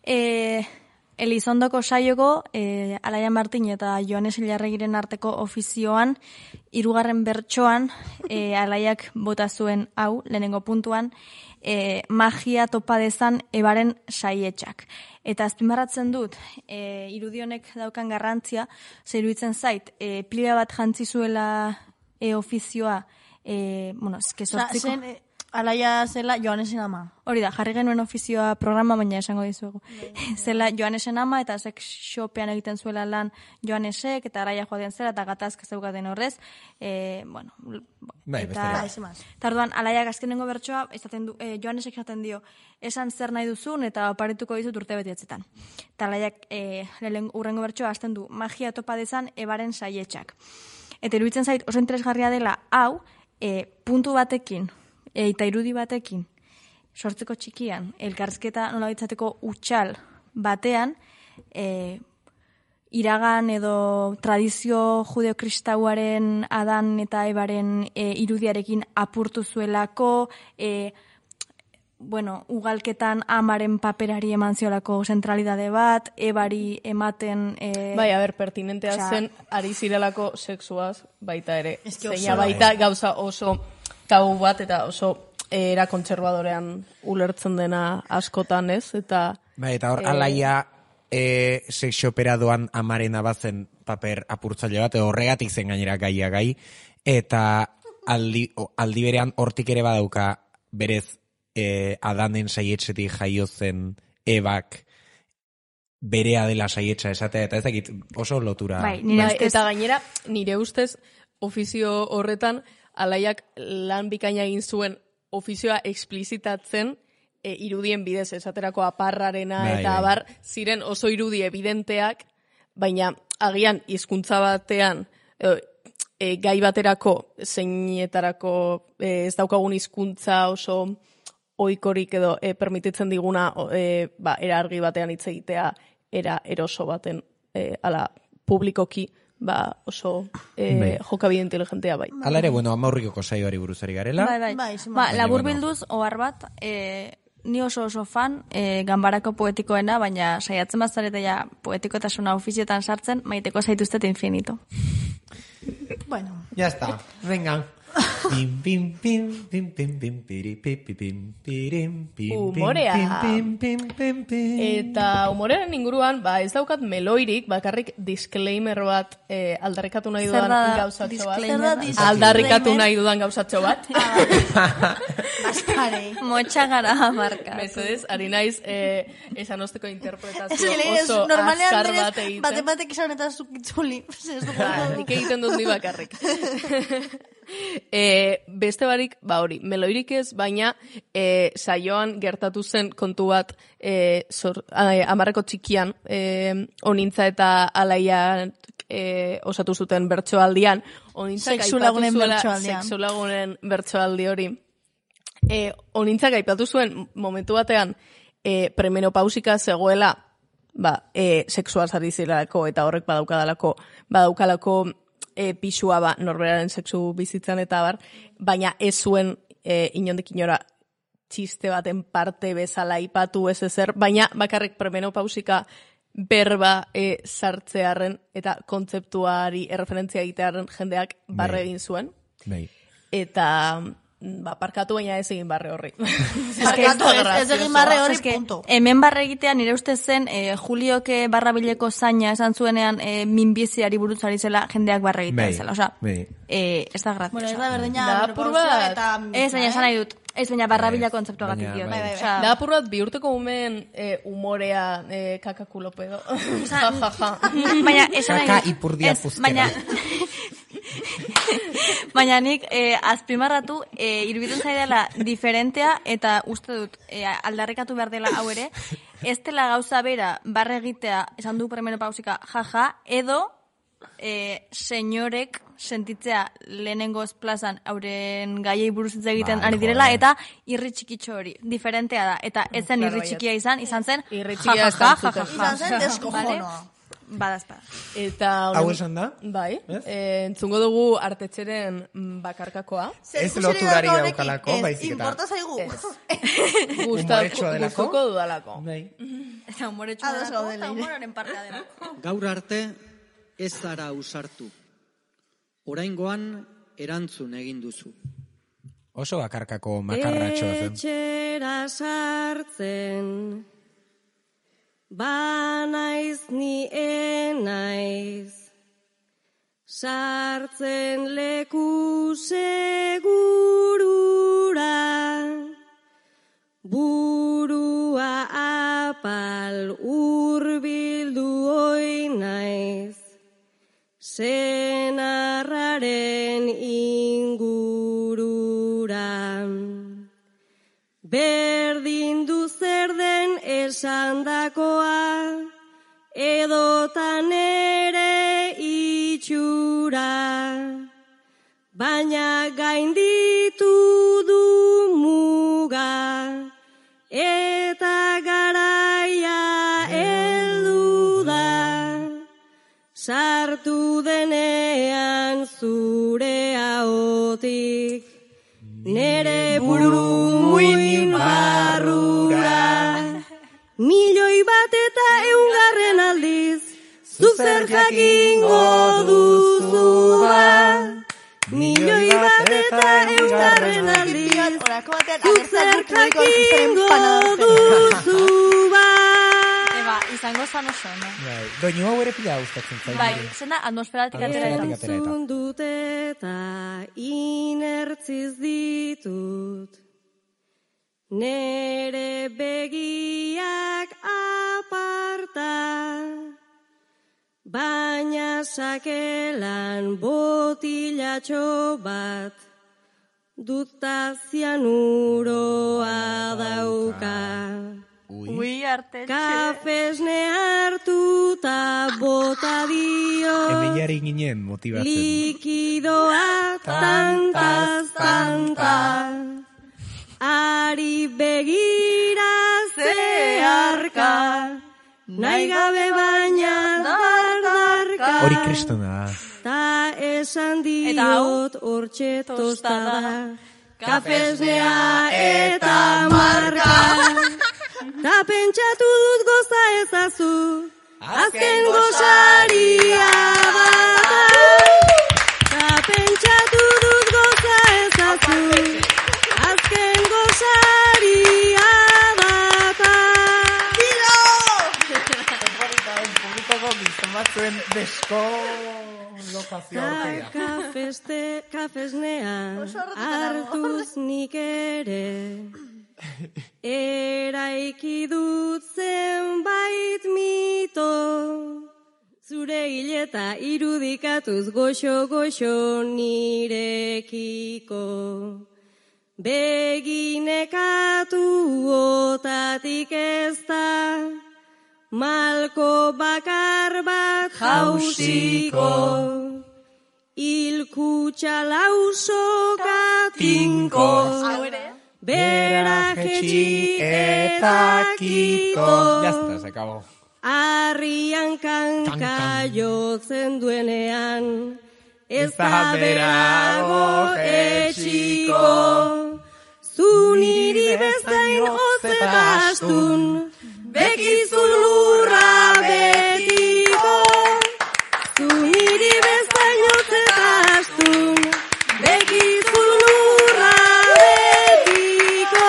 [SPEAKER 4] e, Elizondoko saioko, e, Alaia Martin eta Joanes Ilarregiren arteko ofizioan, hirugarren bertsoan, e, Alaiak bota zuen hau, lehenengo puntuan, e, magia topa dezan ebaren saietxak. Eta azpimarratzen dut, e, irudionek daukan garrantzia, zer iruditzen zait, e, pila bat jantzi zuela e, ofizioa, e, bueno, eske sortziko...
[SPEAKER 3] Zen, e, Alaia zela Joanesen ama.
[SPEAKER 4] Hori da, jarri genuen ofizioa programa, baina esango dizuegu. Zela Joanesen ama, eta sek shopean egiten zuela lan Joanesek, eta araia joaten zela, eta gatazka zeugaten horrez. E, bueno,
[SPEAKER 2] Bai,
[SPEAKER 4] eta, eta orduan, alaiak azkenengo bertsoa, esaten du, e, Joanesek esaten dio, esan zer nahi duzun, eta oparituko dizut urte betietzetan. Eta alaiak e, urrengo bertsoa hasten du, magia topa dezan ebaren saietxak. Eta iruditzen zait, oso interesgarria dela, hau, e, puntu batekin, e, eta irudi batekin, sortzeko txikian, elkarrizketa nola ditzateko utxal batean, e, iragan edo tradizio judeo-kristauaren Adan eta Ebaren e, irudiarekin apurtu zuelako, e, bueno, ugalketan amaren paperari eman ziolako zentralidade bat, Ebari ematen... E,
[SPEAKER 1] bai, a ber, pertinentea oza, zen, ari zirelako sexuaz baita ere. Zeina
[SPEAKER 3] oso,
[SPEAKER 1] baita gauza oso tabu bat eta oso era kontserbadorean ulertzen dena askotan, ez? Eta,
[SPEAKER 2] bai, eta hor,
[SPEAKER 1] e,
[SPEAKER 2] alaia e, sexoperadoan amaren abazen paper apurtzaile bat, horregatik zen gainera gaia gai, eta aldi, aldi berean hortik ere badauka berez e, Adanen saietxetik jaio zen Ebak berea dela saietxa esatea, eta ezakit oso lotura.
[SPEAKER 1] Bai, nire ustez, eta gainera, nire ustez, ofizio horretan, alaiak lan bikaina egin zuen ofizioa eksplizitatzen e, irudien bidez, esaterako aparrarena bai, eta abar, ziren oso irudi evidenteak, baina agian hizkuntza batean e, e, gai baterako zeinetarako e, ez daukagun hizkuntza oso ohikorik edo e, permititzen diguna e, ba, era argi batean hitz egitea era eroso baten e, ala publikoki ba, oso eh, jokabide inteligentea bai.
[SPEAKER 2] Hala ere, bueno, amaurrikoko saioari buruzari garela.
[SPEAKER 4] Bai, bai. bai ba, labur bilduz, ohar bat, eh, ni oso oso fan eh, ganbarako poetikoena, baina saiatzen bat zarete ja poetikotasuna ofizioetan sartzen, maiteko zaituztet infinito.
[SPEAKER 3] Bueno.
[SPEAKER 2] Ya está, venga. Pim, pim, pim, pim, pim, pim, piri, pim, pim, pirim, pim,
[SPEAKER 1] Humorea.
[SPEAKER 2] pim, pim, pim, pim.
[SPEAKER 1] Eta humorearen inguruan, ba, ez daukat meloirik, bakarrik disclaimer bat eh, aldarrikatu nahi dudan gauzatxo bat. Aldarrikatu nahi dudan gauzatxo bat.
[SPEAKER 3] Aspare.
[SPEAKER 4] Motxagara marka.
[SPEAKER 1] Mesedez, ari naiz eh, esan osteko interpretazio oso azkar bat egiten.
[SPEAKER 3] Bate batek esan eta zukitzuli.
[SPEAKER 1] Nik egiten dut ni bakarrik. E, beste barik, ba hori, meloirik ez, baina e, saioan gertatu zen kontu bat e, zor, a, amarreko txikian e, onintza eta alaia e, osatu zuten bertsoaldian. Onintzak
[SPEAKER 3] Sexulagunen
[SPEAKER 1] bertsoaldian. Sexulagunen bertsoaldi hori. E, onintzak aipatu zuen momentu batean e, premenopausika zegoela ba, e, sexual zari zirelako eta horrek badaukadalako badaukalako E, pisua ba, norberaren sexu bizitzan eta bar, baina ez zuen e, inondik inora txiste baten parte bezala ipatu ez ezer, baina bakarrik premenopausika berba e, sartzearen eta kontzeptuari erreferentzia egitearen jendeak barre egin zuen.
[SPEAKER 2] Bai.
[SPEAKER 1] Eta ba, parkatu baina ez egin barre horri.
[SPEAKER 3] Parkatu, ez, ez egin barre horri, punto.
[SPEAKER 4] Hemen barre egitea nire uste zen, eh, Julioke barra bileko zaina esan zuenean eh, minbiziari burutzari zela jendeak barre egitea zela. Osa, eh, ez da graziosa.
[SPEAKER 3] Bueno, ez da berdina,
[SPEAKER 1] da apur bat.
[SPEAKER 3] eta...
[SPEAKER 4] Ez, baina esan nahi dut. Ez, baina barra bila kontzeptua gatik diot.
[SPEAKER 1] Bai, bai, bai. Da apur bat, bihurteko umen eh, humorea eh, kakakulo pedo. Ja, ja, ja.
[SPEAKER 4] Baina, esan nahi dut.
[SPEAKER 2] Kaka ipurdia puzkera.
[SPEAKER 4] Baina... Baina nik eh, azpimarratu eh, iruditzen zaidala diferentea eta uste dut eh, aldarrikatu behar dela hau ere, ez dela gauza bera barre egitea esan du premenopausika jaja, edo eh, senyorek sentitzea lehenengoz plazan hauren gaiei buruz hitz egiten ari direla eta irri txikitxo hori, diferentea da, eta ez zen irri txikia izan, izan zen jajaja, jajaja.
[SPEAKER 3] Izan zen deskojonoa.
[SPEAKER 4] Badazpa.
[SPEAKER 1] Eta
[SPEAKER 2] hau esan da?
[SPEAKER 1] Bai. Eh, entzungo dugu artetxeren bakarkakoa.
[SPEAKER 2] Ez loturari daukalako, baizik eta.
[SPEAKER 3] Importa zaigu.
[SPEAKER 1] Gustatuko dudalako.
[SPEAKER 2] Bai.
[SPEAKER 4] Eta humoretsua delako, eta humoraren partea delako.
[SPEAKER 17] Gaur arte ez zara usartu. Oraingoan erantzun egin duzu.
[SPEAKER 2] Oso bakarkako makarratxoa zen.
[SPEAKER 19] Etxera sartzen... Ba naiz ni enaiz, sartzen leku segurura, burua apal urbildu oi naiz, senarraren ingurura. Berdin du zer den esandakoa, edotan ere itxura, baina gaindi zuzenean zure ahotik, nere buru muin barrura. Milioi bat eta eungarren aldiz, zuzer jakingo duzu ba. Milioi bat eta eungarren aldiz, zuzer jakingo duzu ba.
[SPEAKER 4] Eba, izango zan oso, no?
[SPEAKER 2] Bai, doinu hau ere pila gustatzen zaitu.
[SPEAKER 4] Bai, zena atmosferatik atera eta.
[SPEAKER 19] Entzun dut eta inertziz ditut, nere begiak aparta, baina sakelan botilatxo bat, duta zianuroa dauka.
[SPEAKER 3] Ui, artetxe.
[SPEAKER 19] Kafesne hartuta bota dio,
[SPEAKER 2] Emeiari ginen motibatzen.
[SPEAKER 19] likidoa tantaz tanta, ari begira zeharka, nahi gabe baina dardarka.
[SPEAKER 2] Hori kristona.
[SPEAKER 19] Ta esan diot hortxe tostada, kafesnea eta marka. Ta pentsatu dut goza ezazu, azken gozaria bata. Ta pentsatu dut goza ezazu, azken gozaria bata.
[SPEAKER 3] Tiro!
[SPEAKER 2] Publikoko gizon batzuen desko lokazio hortia.
[SPEAKER 19] Kafeste, kafesnea hartuz nik ere, eraiki dut zenbait mito, zure hileta irudikatuz goxo-goxo nirekiko. Beginekatu otatik ez da, malko bakar bat jausiko, ilkutsa lausoka tinko. Bera jetxi eta kito.
[SPEAKER 2] Ya está, se acabó.
[SPEAKER 19] Arrian kanka jotzen duenean, ez da berago etxiko. Zu niri bezain hozeta astun, bekizun lurra betiko. Zu niri bezain hozeta astun, bekizun lurra betiko.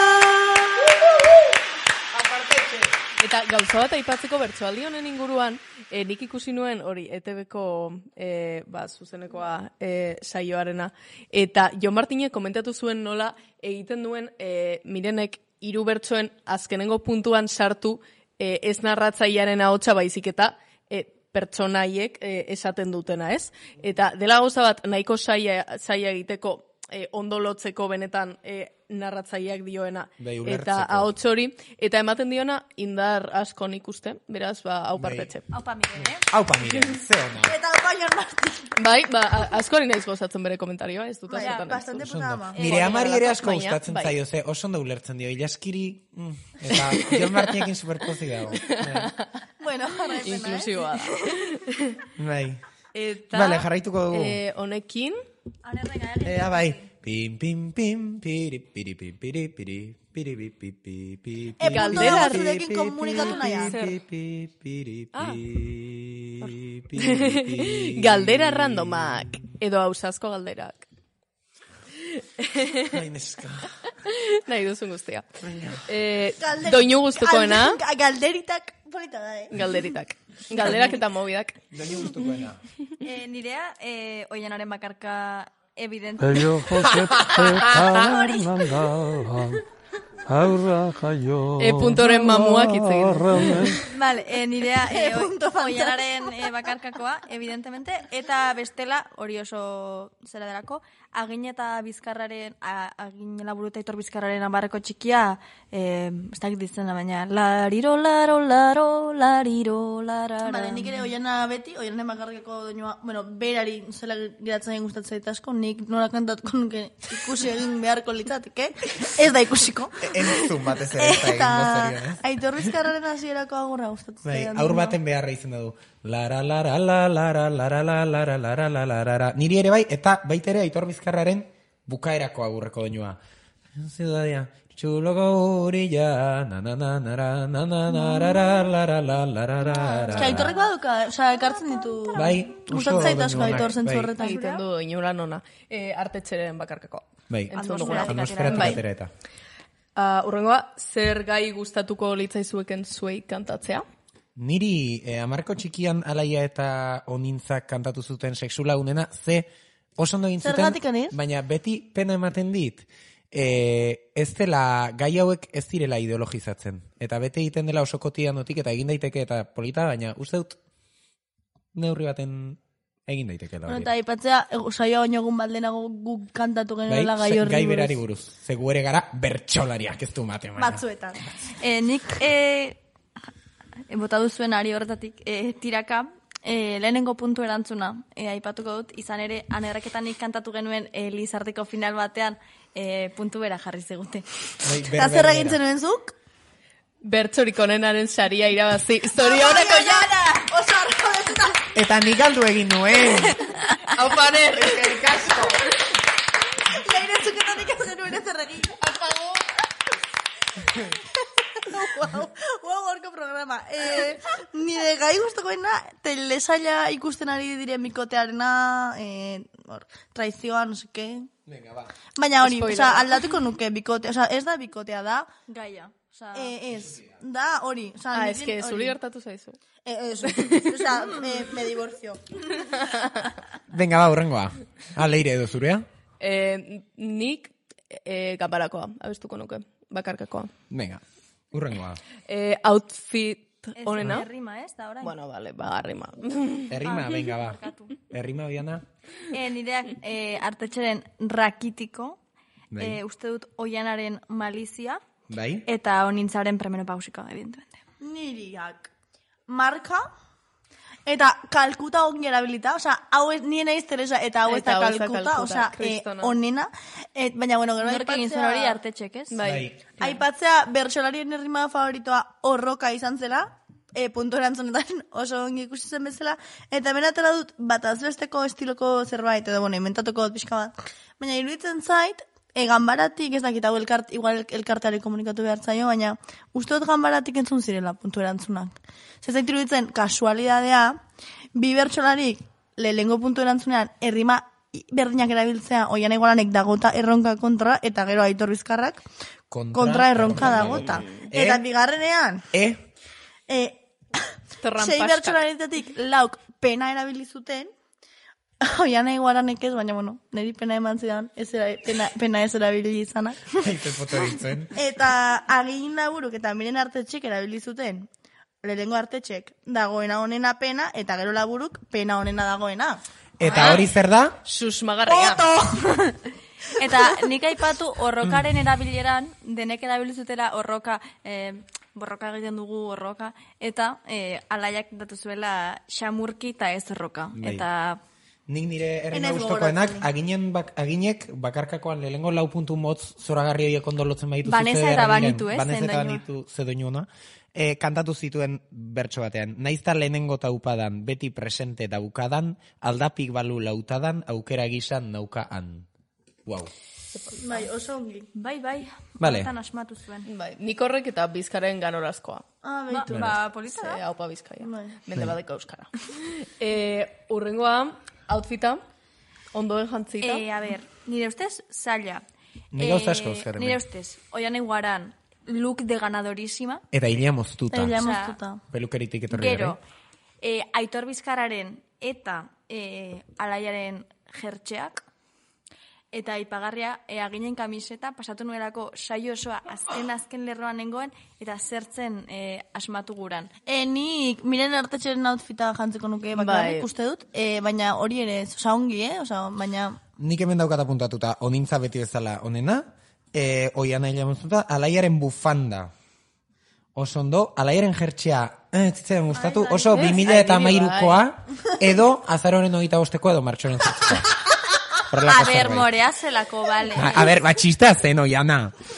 [SPEAKER 1] Eta gauza bat aipatzeko bertsoaldi honen inguruan, e, nik ikusi nuen hori E T Bko e, ba, zuzenekoa e, saioarena. Eta Jon Martinek komentatu zuen nola egiten duen e, Mirenek hiru bertsoen azkenengo puntuan sartu e, ez narratzailearen ahotsa baizik eta e, pertsonaiek e, esaten dutena, ez? Eta dela gauza bat nahiko saia, saia egiteko e, ondo lotzeko benetan e, narratzaileak dioena
[SPEAKER 2] Bai,
[SPEAKER 1] eta ahots hori, eta ematen diona indar asko nik uste, beraz, ba, hau partetxe.
[SPEAKER 4] Aupa Miren, eh?
[SPEAKER 2] Aupa Miren, ze ona.
[SPEAKER 3] Eta aupa Jon Martin.
[SPEAKER 1] Bai, ba, askori naiz gozatzen bere komentarioa, ez dut
[SPEAKER 3] Bai,
[SPEAKER 1] azotan.
[SPEAKER 3] bastante puta ama.
[SPEAKER 2] Nire amari ere asko
[SPEAKER 1] Baina,
[SPEAKER 2] gustatzen
[SPEAKER 1] bai.
[SPEAKER 2] zaio, ze oso ondo ulertzen dio, ilaskiri, mm, eta Jon Martinekin superpozi dago.
[SPEAKER 3] Bueno, jarraipena,
[SPEAKER 1] inklusiboa da.
[SPEAKER 2] Bai.
[SPEAKER 1] Eta,
[SPEAKER 2] Vale, jarraituko dugu.
[SPEAKER 1] eh, honekin,
[SPEAKER 2] Ea, bai. Pim, pim, pim, piri, piri, piri, piri, piri, piri, piri, piri, piri, piri,
[SPEAKER 3] E,
[SPEAKER 1] Galdera.
[SPEAKER 3] puntu zurekin komunikatu nahian.
[SPEAKER 1] Ah. galdera randomak, edo ausazko galderak.
[SPEAKER 2] Ai, neska.
[SPEAKER 1] Nahi duzun guztia. Eh,
[SPEAKER 3] Galde-
[SPEAKER 1] doinu gustukoena,
[SPEAKER 3] Galde- Galderitak polita da, eh?
[SPEAKER 1] galderitak. Galderak eta mobidak.
[SPEAKER 2] Doinu gustukoena.
[SPEAKER 4] Eh, nirea, eh, oianaren bakarka evidente.
[SPEAKER 5] Ello Josep Petananda, aurra jaio.
[SPEAKER 1] E puntoren mamuak hitz egin.
[SPEAKER 4] Vale, eh, nirea, eh, oi-
[SPEAKER 3] Punto fantástico.
[SPEAKER 4] oianaren eh, bakarkakoa, evidentemente, eta bestela, hori oso zera delako, agin eta bizkarraren, a, agin laburu eta itor bizkarraren amarreko txikia, eh, ez dakit ditzena, baina, lariro, laro, laro, lariro, larara.
[SPEAKER 3] Bale, nik ere oiana beti, oianen bakarrikako doinua, bueno, berari zela geratzen egin gustatzen zait asko, nik nola kantatuko nuke ikusi egin beharko litzateke, ez da ikusiko.
[SPEAKER 2] entzun batez ere ez da egingo zorionez.
[SPEAKER 3] Eta Aitor Bizkarraren hasierako agurra gustatu
[SPEAKER 2] Bai,
[SPEAKER 3] zaidan.
[SPEAKER 2] aur baten beharra izan du. Lara, lara, la, lara, lara, la, lara, lara, la, lara, lara. Niri ere bai, eta baita ere Aitor Bizkarraren bukaerako agurreko doinua. Ziudadia, txuloko urilla, na, na, na, na, na, na, na, ra, ra, la, ra, la, la, ra, ra, ra.
[SPEAKER 3] Eske Aitorrek baduka, osea, ekartzen ditu.
[SPEAKER 2] Bai,
[SPEAKER 3] gustatzen zait asko Aitor zentzu
[SPEAKER 2] bai.
[SPEAKER 3] horretan.
[SPEAKER 1] Egiten du inura nona. E, artetxeren bakarkako.
[SPEAKER 2] Bai,
[SPEAKER 1] Entzun duguna.
[SPEAKER 2] atmosferatik
[SPEAKER 1] Bai.
[SPEAKER 2] atera eta.
[SPEAKER 1] Uh, urrengoa, zer gai gustatuko litzaizueken zuei kantatzea?
[SPEAKER 2] Niri, eh, amarko txikian alaia eta onintzak kantatu zuten sexula unena, ze oso ondo egin zuten,
[SPEAKER 3] Zergatik aniz?
[SPEAKER 2] baina beti pena ematen dit, eh, ez dela, gai hauek ez direla ideologizatzen. Eta bete egiten dela oso kotidianotik eta egin daiteke eta polita, baina uste dut neurri baten egin daiteke.
[SPEAKER 3] Bueno, eta aipatzea, saioa baino egun baldenago guk kantatu
[SPEAKER 2] Bai,
[SPEAKER 3] genuela gai horri
[SPEAKER 2] gai
[SPEAKER 3] buruz.
[SPEAKER 2] berari buruz. Ze gu ere gara bertsolariak ez du mate.
[SPEAKER 3] Batzuetan.
[SPEAKER 4] E, nik e, e, bota duzuen ari horretatik e, tiraka e, lehenengo puntu erantzuna e, aipatuko dut, izan ere anerraketan nik kantatu genuen e, Lizarteko final batean e, puntu bera jarri zigute.
[SPEAKER 2] Bai,
[SPEAKER 3] Eta zer egin zenuen zuk?
[SPEAKER 1] Bertsorik onenaren saria irabazi. Zorioneko jana!
[SPEAKER 3] Oso arko bezuta!
[SPEAKER 2] Eta nik galdu egin nuen.
[SPEAKER 1] Hau paner!
[SPEAKER 2] Eskerrik asko!
[SPEAKER 3] Leire txuketatik ez genuen ez erregin. Apago! Wow, wow, gorko programa. Eh, nire gai guztokoena, telesaila ikusten ari diren bikotearena, eh, hor, traizioa, no seke.
[SPEAKER 2] Venga, ba.
[SPEAKER 3] Baina hori,
[SPEAKER 1] Spoiler.
[SPEAKER 3] oza, aldatuko nuke bikote, oza, ez da bikotea da,
[SPEAKER 4] Gaia. Osa,
[SPEAKER 3] eh, ez, da hori. Oza,
[SPEAKER 1] Ah,
[SPEAKER 3] nire-
[SPEAKER 1] ez que
[SPEAKER 3] hori.
[SPEAKER 1] zuri gertatu zaizu.
[SPEAKER 3] Eh, eso, oza, me, me divorcio.
[SPEAKER 2] Venga, ba, urrengoa. Ah, Leire edo zurea?
[SPEAKER 1] Eh, nik eh, gambarakoa, abestuko nuke, bakarkakoa.
[SPEAKER 2] Venga, urrengoa.
[SPEAKER 1] Eh, outfit
[SPEAKER 4] ez
[SPEAKER 1] onena?
[SPEAKER 4] errima, ez, da orain.
[SPEAKER 1] Bueno, vale, ba, arrima.
[SPEAKER 2] Errima,
[SPEAKER 4] Ah,
[SPEAKER 2] venga, ba.
[SPEAKER 4] barkatu.
[SPEAKER 2] Errima, Diana?
[SPEAKER 4] E, nireak e, artetxeren rakitiko,
[SPEAKER 2] Bai.
[SPEAKER 4] e, uste dut oianaren malizia,
[SPEAKER 2] Bai?
[SPEAKER 4] eta onintzaren premenopausikoa, evidentemente.
[SPEAKER 3] Niriak marka eta kalkuta ongi erabilita, osea, hau ez nien naiz Teresa eta hau ez
[SPEAKER 1] Eta
[SPEAKER 3] da
[SPEAKER 1] hau ez da
[SPEAKER 3] kalkuta,
[SPEAKER 1] kalkuta,
[SPEAKER 3] osea, eh,
[SPEAKER 1] kristona.
[SPEAKER 3] onena, et, baina bueno, gero
[SPEAKER 4] Nork egin zuen hori artetxek, ez?
[SPEAKER 1] Bai.
[SPEAKER 3] Aipatzea bertsolarien errima favoritoa horroka izan zela, e, puntu erantzunetan oso ongi ikusi zen bezala, eta benatela dut bat azbesteko estiloko zerbait, edo bueno, inventatuko dut pixka bat. Baina iruditzen zait, e, ganbaratik, ez dakit hau elkart, igual elkarteari komunikatu behar zaio, baina uste dut ganbaratik entzun zirela puntu erantzunak. Zezait iruditzen, kasualidadea, bi bertsolarik lehengo puntu erantzunean errima berdinak erabiltzea, oian igualanek dagota erronka kontra, eta gero Aitor Bizkarrak
[SPEAKER 2] Kontra,
[SPEAKER 3] kontra erronka dagota.
[SPEAKER 2] Eh?
[SPEAKER 3] Eta bigarrenean,
[SPEAKER 2] E?
[SPEAKER 3] eh,
[SPEAKER 1] Torranpaskak.
[SPEAKER 3] sei bertsolaritatik lauk pena erabili zuten, oian igualanek ez, baina bueno, niri pena eman zidan, ez era, pena, pena ez erabili izanak.
[SPEAKER 2] Aite foto ditzen.
[SPEAKER 3] Eta agin laburuk eta miren artetxek erabili zuten, lehengo artetxek dagoena onena pena, eta gero laburuk pena onena dagoena.
[SPEAKER 2] Eta hori zer da?
[SPEAKER 1] Susmagarria.
[SPEAKER 4] Eta nik aipatu horrokaren erabileran, denek erabili zutela horroka, eh, borroka egiten dugu horroka, eta eh, alaiak datu zuela xamurki eta ez horroka.
[SPEAKER 2] Bai.
[SPEAKER 4] Eta
[SPEAKER 2] Nik nire errena
[SPEAKER 3] Enez
[SPEAKER 2] gustokoenak,
[SPEAKER 3] gogoratzen.
[SPEAKER 2] aginen bak, aginek bakarkakoan lehengo lau puntu motz zoragarri horiek ondo lotzen baditu
[SPEAKER 4] Baneza
[SPEAKER 2] zuze
[SPEAKER 4] eta
[SPEAKER 2] erabiliren.
[SPEAKER 4] Banitu, ez,
[SPEAKER 2] Baneza eta
[SPEAKER 4] zen
[SPEAKER 2] Banitu zedoinuna. E, kantatu zituen bertso batean. Naizta lehenengo taupadan, beti presente daukadan, aldapik balu lautadan, aukera gisan naukaan. Wow.
[SPEAKER 3] Bai, oso ongi.
[SPEAKER 4] bai, bai,
[SPEAKER 2] Vale.
[SPEAKER 4] horretan asmatu zuen.
[SPEAKER 1] Bai, nik horrek eta bizkaren ganorazkoa.
[SPEAKER 3] Ah,
[SPEAKER 4] Ba,
[SPEAKER 3] beitu.
[SPEAKER 4] ba polita
[SPEAKER 1] Ze,
[SPEAKER 4] da.
[SPEAKER 1] haupa bizkaia.
[SPEAKER 3] Bai.
[SPEAKER 1] Mende badeko euskara. e, urrengoa, outfita, ondoen jantzita.
[SPEAKER 4] E, a ber, nire ustez, zaila.
[SPEAKER 2] Ni gauza asko euskarren.
[SPEAKER 4] Nire ustez, oian eguaran, look de ganadorísima.
[SPEAKER 2] Eta hilia moztuta.
[SPEAKER 3] Eta
[SPEAKER 4] Osea,
[SPEAKER 3] moztuta.
[SPEAKER 2] Pelukeritik etorri
[SPEAKER 4] Gero,
[SPEAKER 2] gara.
[SPEAKER 4] e, Aitor Bizkarraren eta e, Alaiaren jertxeak, eta ipagarria, e, aginen kamiseta, pasatu nuelako saio osoa azken-azken lerroan nengoen, eta zertzen e, asmatu guran.
[SPEAKER 3] E, nik miren artetxeren outfita jantzeko nuke bakarrik
[SPEAKER 1] Bai.
[SPEAKER 3] uste dut, e, baina hori ere, ez, osa ongi, eh? Osa, baina...
[SPEAKER 2] Nik hemen daukat apuntatuta, onintza beti bezala onena, e, oian nahi moztuta, alaiaren bufanda. Oso ondo, alaiaren jertxea, eh, zitzen gustatu, oso
[SPEAKER 1] Ez,
[SPEAKER 2] bi mila eta
[SPEAKER 1] ai, niri
[SPEAKER 2] hamairukoa, edo azaroren hogeita bostekoa edo martxoren zortzikoa.
[SPEAKER 4] A ber, morea zelako, bale.
[SPEAKER 2] A, a ber, batxista zen, oiana.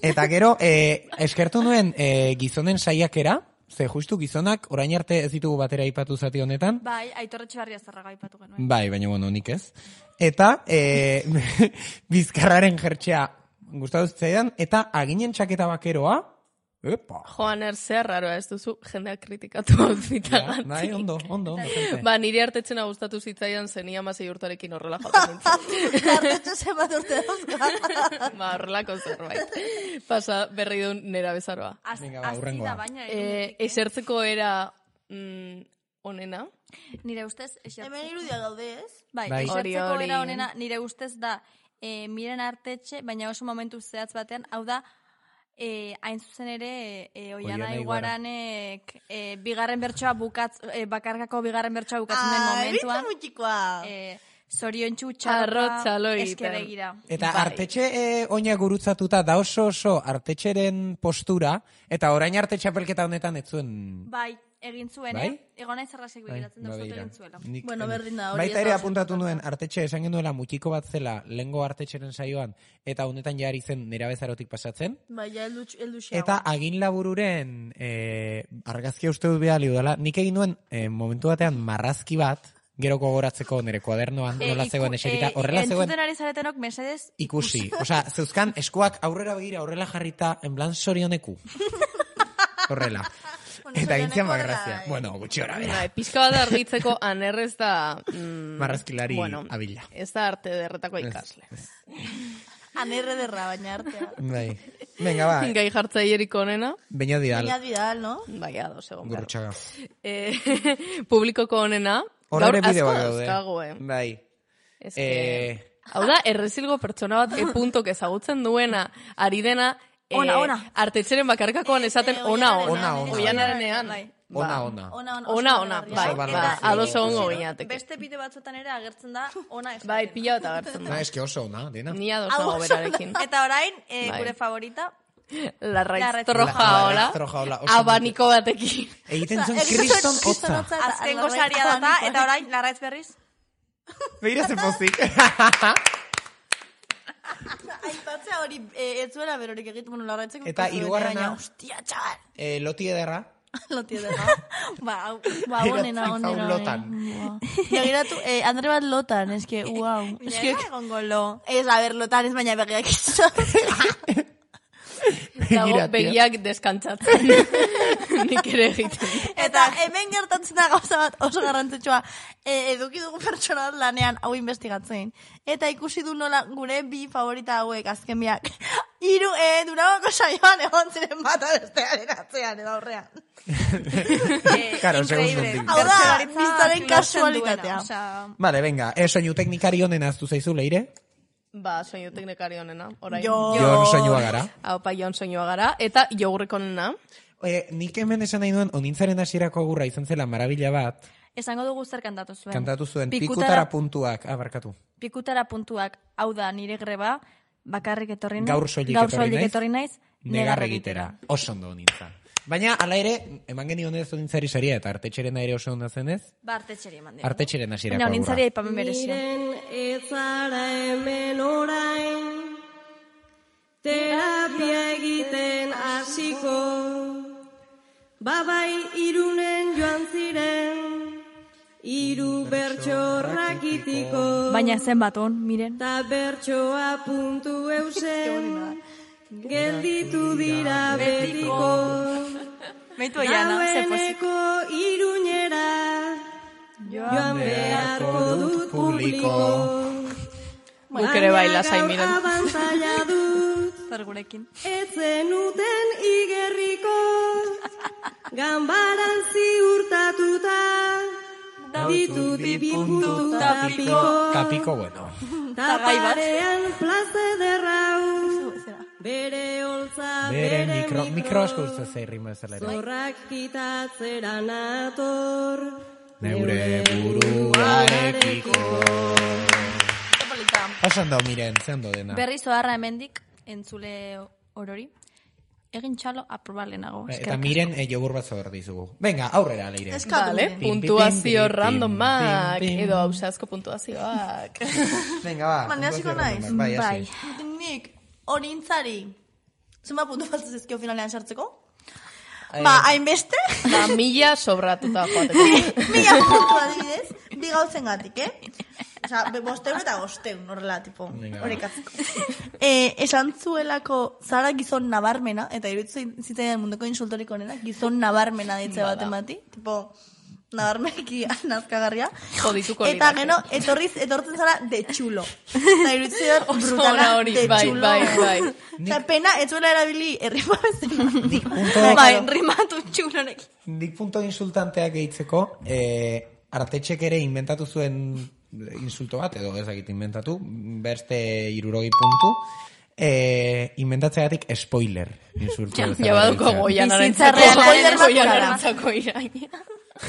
[SPEAKER 2] Eta gero, eh, eskertu nuen eh, gizonen saiakera, ze justu gizonak orain arte ez ditugu batera aipatu zati honetan.
[SPEAKER 4] Bai, Aitor Etxebarria Zarraga aipatu genuen.
[SPEAKER 2] Bai, baina bueno, nik ez. Eta eh, bizkarraren jertxea gustatu zitzaidan, eta aginen txaketa bakeroa, epa.
[SPEAKER 1] Joan erzea raroa ez duzu jendeak kritikatu outfitagatik.
[SPEAKER 2] Ja, bai, ondo, ondo, ondo. gente.
[SPEAKER 1] Ba, niri artetxena gustatu zitzaidan zenia amasei urtarekin horrela jaten nintzen.
[SPEAKER 3] Artetxo zenbat urte dauzka.
[SPEAKER 1] Ba, horrelako zerbait. Pasa berri duen nera bezaroa.
[SPEAKER 2] Venga, ba, hurrengoa.
[SPEAKER 1] Eh, esertzeko era mm, onena.
[SPEAKER 4] Nire ustez, esertzeko.
[SPEAKER 3] Hemen irudia gaude, ez?
[SPEAKER 4] Bai,
[SPEAKER 1] Bai.
[SPEAKER 4] esertzeko
[SPEAKER 1] Hori, hori.
[SPEAKER 4] era onena, nire ustez da, e, miren artetxe, baina oso momentu zehatz batean, hau da, e, hain zuzen ere, e, Oiana
[SPEAKER 2] Oiana
[SPEAKER 4] Iguaranek e, bigarren bertsoa bukatz, e, bakarkako bigarren bertsoa bukatzen den
[SPEAKER 3] Ah,
[SPEAKER 4] momentuan.
[SPEAKER 3] ebitza mutikoa.
[SPEAKER 4] E, Zoriontsu
[SPEAKER 1] Arrotzalo
[SPEAKER 4] txarra,
[SPEAKER 1] egiten.
[SPEAKER 4] eske begira.
[SPEAKER 2] Eta
[SPEAKER 1] Bai.
[SPEAKER 2] artetxe e, oina gurutzatuta da oso oso artetxeren postura, eta orain arte txapelketa honetan ez zuen...
[SPEAKER 4] Bai, egin zuen,
[SPEAKER 2] Bai?
[SPEAKER 4] eh? Egon nahi zerrasek begiratzen
[SPEAKER 2] Bai,
[SPEAKER 4] dut
[SPEAKER 2] begira.
[SPEAKER 4] egin zuela.
[SPEAKER 2] Nik-
[SPEAKER 3] Bueno, berdin da, hori
[SPEAKER 2] Baita
[SPEAKER 3] ez
[SPEAKER 2] ere
[SPEAKER 3] da
[SPEAKER 2] apuntatu nuen artetxe esan genuela mutiko bat zela lengo artetxeren saioan, eta honetan jari zen nera bezarotik pasatzen.
[SPEAKER 3] Bai, ja, heldu, heldu xeago.
[SPEAKER 2] Eta agin labururen e, argazkia uste dut behar liudala, nik egin nuen e, momentu batean marrazki bat, gero gogoratzeko nire kuadernoan, nola zegoen eserita, horrela zegoen
[SPEAKER 4] Entzuten ari zaretenok, mesedez,
[SPEAKER 2] ikusi. Osea, zeuzkan eskuak aurrera begira, horrela jarrita, en plan sorioneku. Horrela. Eta gintzian bagrazia. Bueno, gutxi hora bera.
[SPEAKER 1] Bai, pixka bat argitzeko anerrez da... Mm,
[SPEAKER 2] Marrazkilari
[SPEAKER 1] bueno,
[SPEAKER 2] abila.
[SPEAKER 1] ez da arte derretako ikasle.
[SPEAKER 3] Anerre derra, baina artea.
[SPEAKER 2] Bai. Venga, ba.
[SPEAKER 1] Gai jartzailerik onena.
[SPEAKER 2] Beñat Vidal.
[SPEAKER 3] Beñat Vidal, no?
[SPEAKER 1] Bai, ados egon. behar.
[SPEAKER 2] Gurrutxaga.
[SPEAKER 1] Eh, publikoko onena.
[SPEAKER 2] Hor ere
[SPEAKER 1] Gaur
[SPEAKER 2] bideoak
[SPEAKER 1] asko
[SPEAKER 2] daude.
[SPEAKER 1] dauzkagu, eh.
[SPEAKER 2] Bai.
[SPEAKER 1] Ez
[SPEAKER 2] Eh,
[SPEAKER 1] que... Hau da, errezilgo pertsona bat e-puntok ezagutzen duena, ari dena... eh,
[SPEAKER 4] Ona, ona.
[SPEAKER 1] Artetxeren bakarkakoan esaten
[SPEAKER 3] eh,
[SPEAKER 1] ona,
[SPEAKER 3] oianarenean,
[SPEAKER 1] ona.
[SPEAKER 2] ona.
[SPEAKER 1] Oianarenean.
[SPEAKER 4] Bai.
[SPEAKER 2] Ona, ona.
[SPEAKER 3] Ona, ona.
[SPEAKER 1] Ona, ona, bai.
[SPEAKER 2] Oso
[SPEAKER 1] Ba,
[SPEAKER 2] barbarazio.
[SPEAKER 1] ados egongo gineateke.
[SPEAKER 4] Beste bide batzuetan ere agertzen da, ona ez.
[SPEAKER 1] Bai, pila bat agertzen
[SPEAKER 2] Na,
[SPEAKER 1] da.
[SPEAKER 2] eske oso ona, dena.
[SPEAKER 1] Ni ados nago berarekin.
[SPEAKER 4] Eta orain, e,
[SPEAKER 1] Bai.
[SPEAKER 4] gure favorita,
[SPEAKER 1] La raitz
[SPEAKER 4] La raitz
[SPEAKER 1] roja
[SPEAKER 2] La
[SPEAKER 1] hola.
[SPEAKER 2] raitz roja hola, oso
[SPEAKER 1] Abaniko batekin.
[SPEAKER 2] Egiten zuen kriston hotza.
[SPEAKER 4] azkengo saria data, eta orain, larraitz berriz.
[SPEAKER 2] Begira ze pozik.
[SPEAKER 3] Aipatzea hori, eh, ez zuela berorik egiten, bueno, larraitzeko.
[SPEAKER 2] Eta hirugarrena,
[SPEAKER 3] Hostia, txabal.
[SPEAKER 2] eh, loti ederra.
[SPEAKER 3] Lotie derra. Ba, hau, ba, onena,
[SPEAKER 2] Iratzi
[SPEAKER 3] onena.
[SPEAKER 2] zaun lotan.
[SPEAKER 3] Begiratu, eh, Andre bat lotan, eske, uau. Eske,
[SPEAKER 4] egongo lo.
[SPEAKER 3] ez, a ber, lotan ez baina begiak izan.
[SPEAKER 1] Dago
[SPEAKER 2] Begira, tia.
[SPEAKER 1] begiak deskantzatzen. Nik ere egiten.
[SPEAKER 3] Eta hemen gertatzen da gauza bat oso garrantzitsua, e, eduki dugu pertsona bat lanean hau investigatzen. Eta ikusi du nola gure bi favorita hauek azken biak. Hiru, e, Durangoko saioan egon ziren bata bestearen atzean edo aurrean.
[SPEAKER 2] Karo, segun zondik.
[SPEAKER 3] Hau da, biztaren kasualitatea.
[SPEAKER 2] Vale, venga, eh, soinu teknikari honen aztu zaizu, Leire?
[SPEAKER 1] Ba, soinu teknikari honena. Orain.
[SPEAKER 3] Jo.
[SPEAKER 2] Jon soinua gara.
[SPEAKER 1] Hau, pa, Jon soinua gara. Eta jogurreko honena.
[SPEAKER 2] E, nik hemen esan nahi duen, onintzaren hasierako agurra izan zela marabila bat,
[SPEAKER 4] Esango dugu zer kantatu zuen.
[SPEAKER 2] kantatu zuen,
[SPEAKER 4] Pikutara-
[SPEAKER 2] pikutara puntuak, abarkatu.
[SPEAKER 4] Pikutara puntuak, hau da nire greba, bakarrik etorri naiz.
[SPEAKER 2] Gaur soilik
[SPEAKER 4] gaur
[SPEAKER 2] etorri
[SPEAKER 4] soilik
[SPEAKER 2] naiz,
[SPEAKER 4] etorri naiz,
[SPEAKER 2] Negar egitera. Oso ondo onintza. Baina, ala ere, eman genion ez onintzari saria, eta artetxerena ere oso ondo zenez,
[SPEAKER 4] Ba, artetxeri eman dira.
[SPEAKER 2] artetxeren hasierako
[SPEAKER 4] Baina,
[SPEAKER 2] agurra.
[SPEAKER 4] nintzari aipamen berezia.
[SPEAKER 19] Miren ez zara hemen orain, terapia egiten hasiko, babai irunen joan ziren, hiru bertso rakitiko,
[SPEAKER 4] Baina zenbat on, miren.
[SPEAKER 19] ta bertsoa puntu eusen, gelditu dira betiko,
[SPEAKER 4] Meitu oiana, ze pozik.
[SPEAKER 19] dagoeneko iruñera, joan beharko dut publiko.
[SPEAKER 1] Guk ere bai, lasai, miren.
[SPEAKER 19] Abantaila dut,
[SPEAKER 4] Zer gurekin.
[SPEAKER 19] etzen uten igerriko, ganbaran ziurtatuta, ditu dipi puntu tapiko,
[SPEAKER 2] Tapiko, bueno.
[SPEAKER 19] taparean plaze derrau, bere holtza
[SPEAKER 2] Bere
[SPEAKER 19] bere
[SPEAKER 2] mikro,
[SPEAKER 19] mikro,
[SPEAKER 2] mikro asko uste zei rima ezala ere.
[SPEAKER 19] zorrak kitatzera nator,
[SPEAKER 2] Neure buruarekiko. Oso ondo, miren, ze ondo dena.
[SPEAKER 4] Berri zoarra hemendik, entzule orori. Egin txalo, aprobalenago.
[SPEAKER 2] Eta miren, e, jogur bat zober dizugu. Venga, aurrera, Leire.
[SPEAKER 1] Vale,
[SPEAKER 2] Pim, pim,
[SPEAKER 1] puntuazio
[SPEAKER 2] pim, pim,
[SPEAKER 1] randomak,
[SPEAKER 2] pim, pim.
[SPEAKER 1] edo hausazko puntuazioak.
[SPEAKER 2] Venga, ba.
[SPEAKER 3] Baina hasiko
[SPEAKER 2] puntuazio
[SPEAKER 3] naiz.
[SPEAKER 2] randomak. Bai, hasi.
[SPEAKER 3] Nik, onintzari, Zuma puntu falta zezkio finalean sartzeko? Ba, hainbeste?
[SPEAKER 1] Ba, mila sobratuta joateko.
[SPEAKER 3] Mila puntu adibidez, bi gautzen gatik, eh? Osa, bosteun eta bosteun, horrela, tipo, horrek atziko. Eh, esan zuelako zara gizon nabarmena, eta iruditzen zitzaidan munduko insultorik onena, gizon nabarmena ditze baten bati, tipo, nabarmeki nazkagarria.
[SPEAKER 1] Jodituko
[SPEAKER 3] eta
[SPEAKER 1] lidake.
[SPEAKER 3] gero, etorriz, etortzen zara de chulo. Eta iruditzen
[SPEAKER 1] Oso
[SPEAKER 3] brutala
[SPEAKER 1] ona hori,
[SPEAKER 3] de
[SPEAKER 1] bai,
[SPEAKER 3] chulo.
[SPEAKER 1] bai, bai.
[SPEAKER 3] Osa, pena, ez zuela erabili errima bezala.
[SPEAKER 2] Bai,
[SPEAKER 3] rimatu txulonek.
[SPEAKER 2] Nik punto insultanteak gehitzeko, eh, Artetxek ere inventatu zuen insulto bat, edo ezagit inventatu, beste irurogi puntu, eh, inventatzeagatik spoiler insulto.
[SPEAKER 1] Ja, ja baduko goianarentzako. Goianarentzako iraina.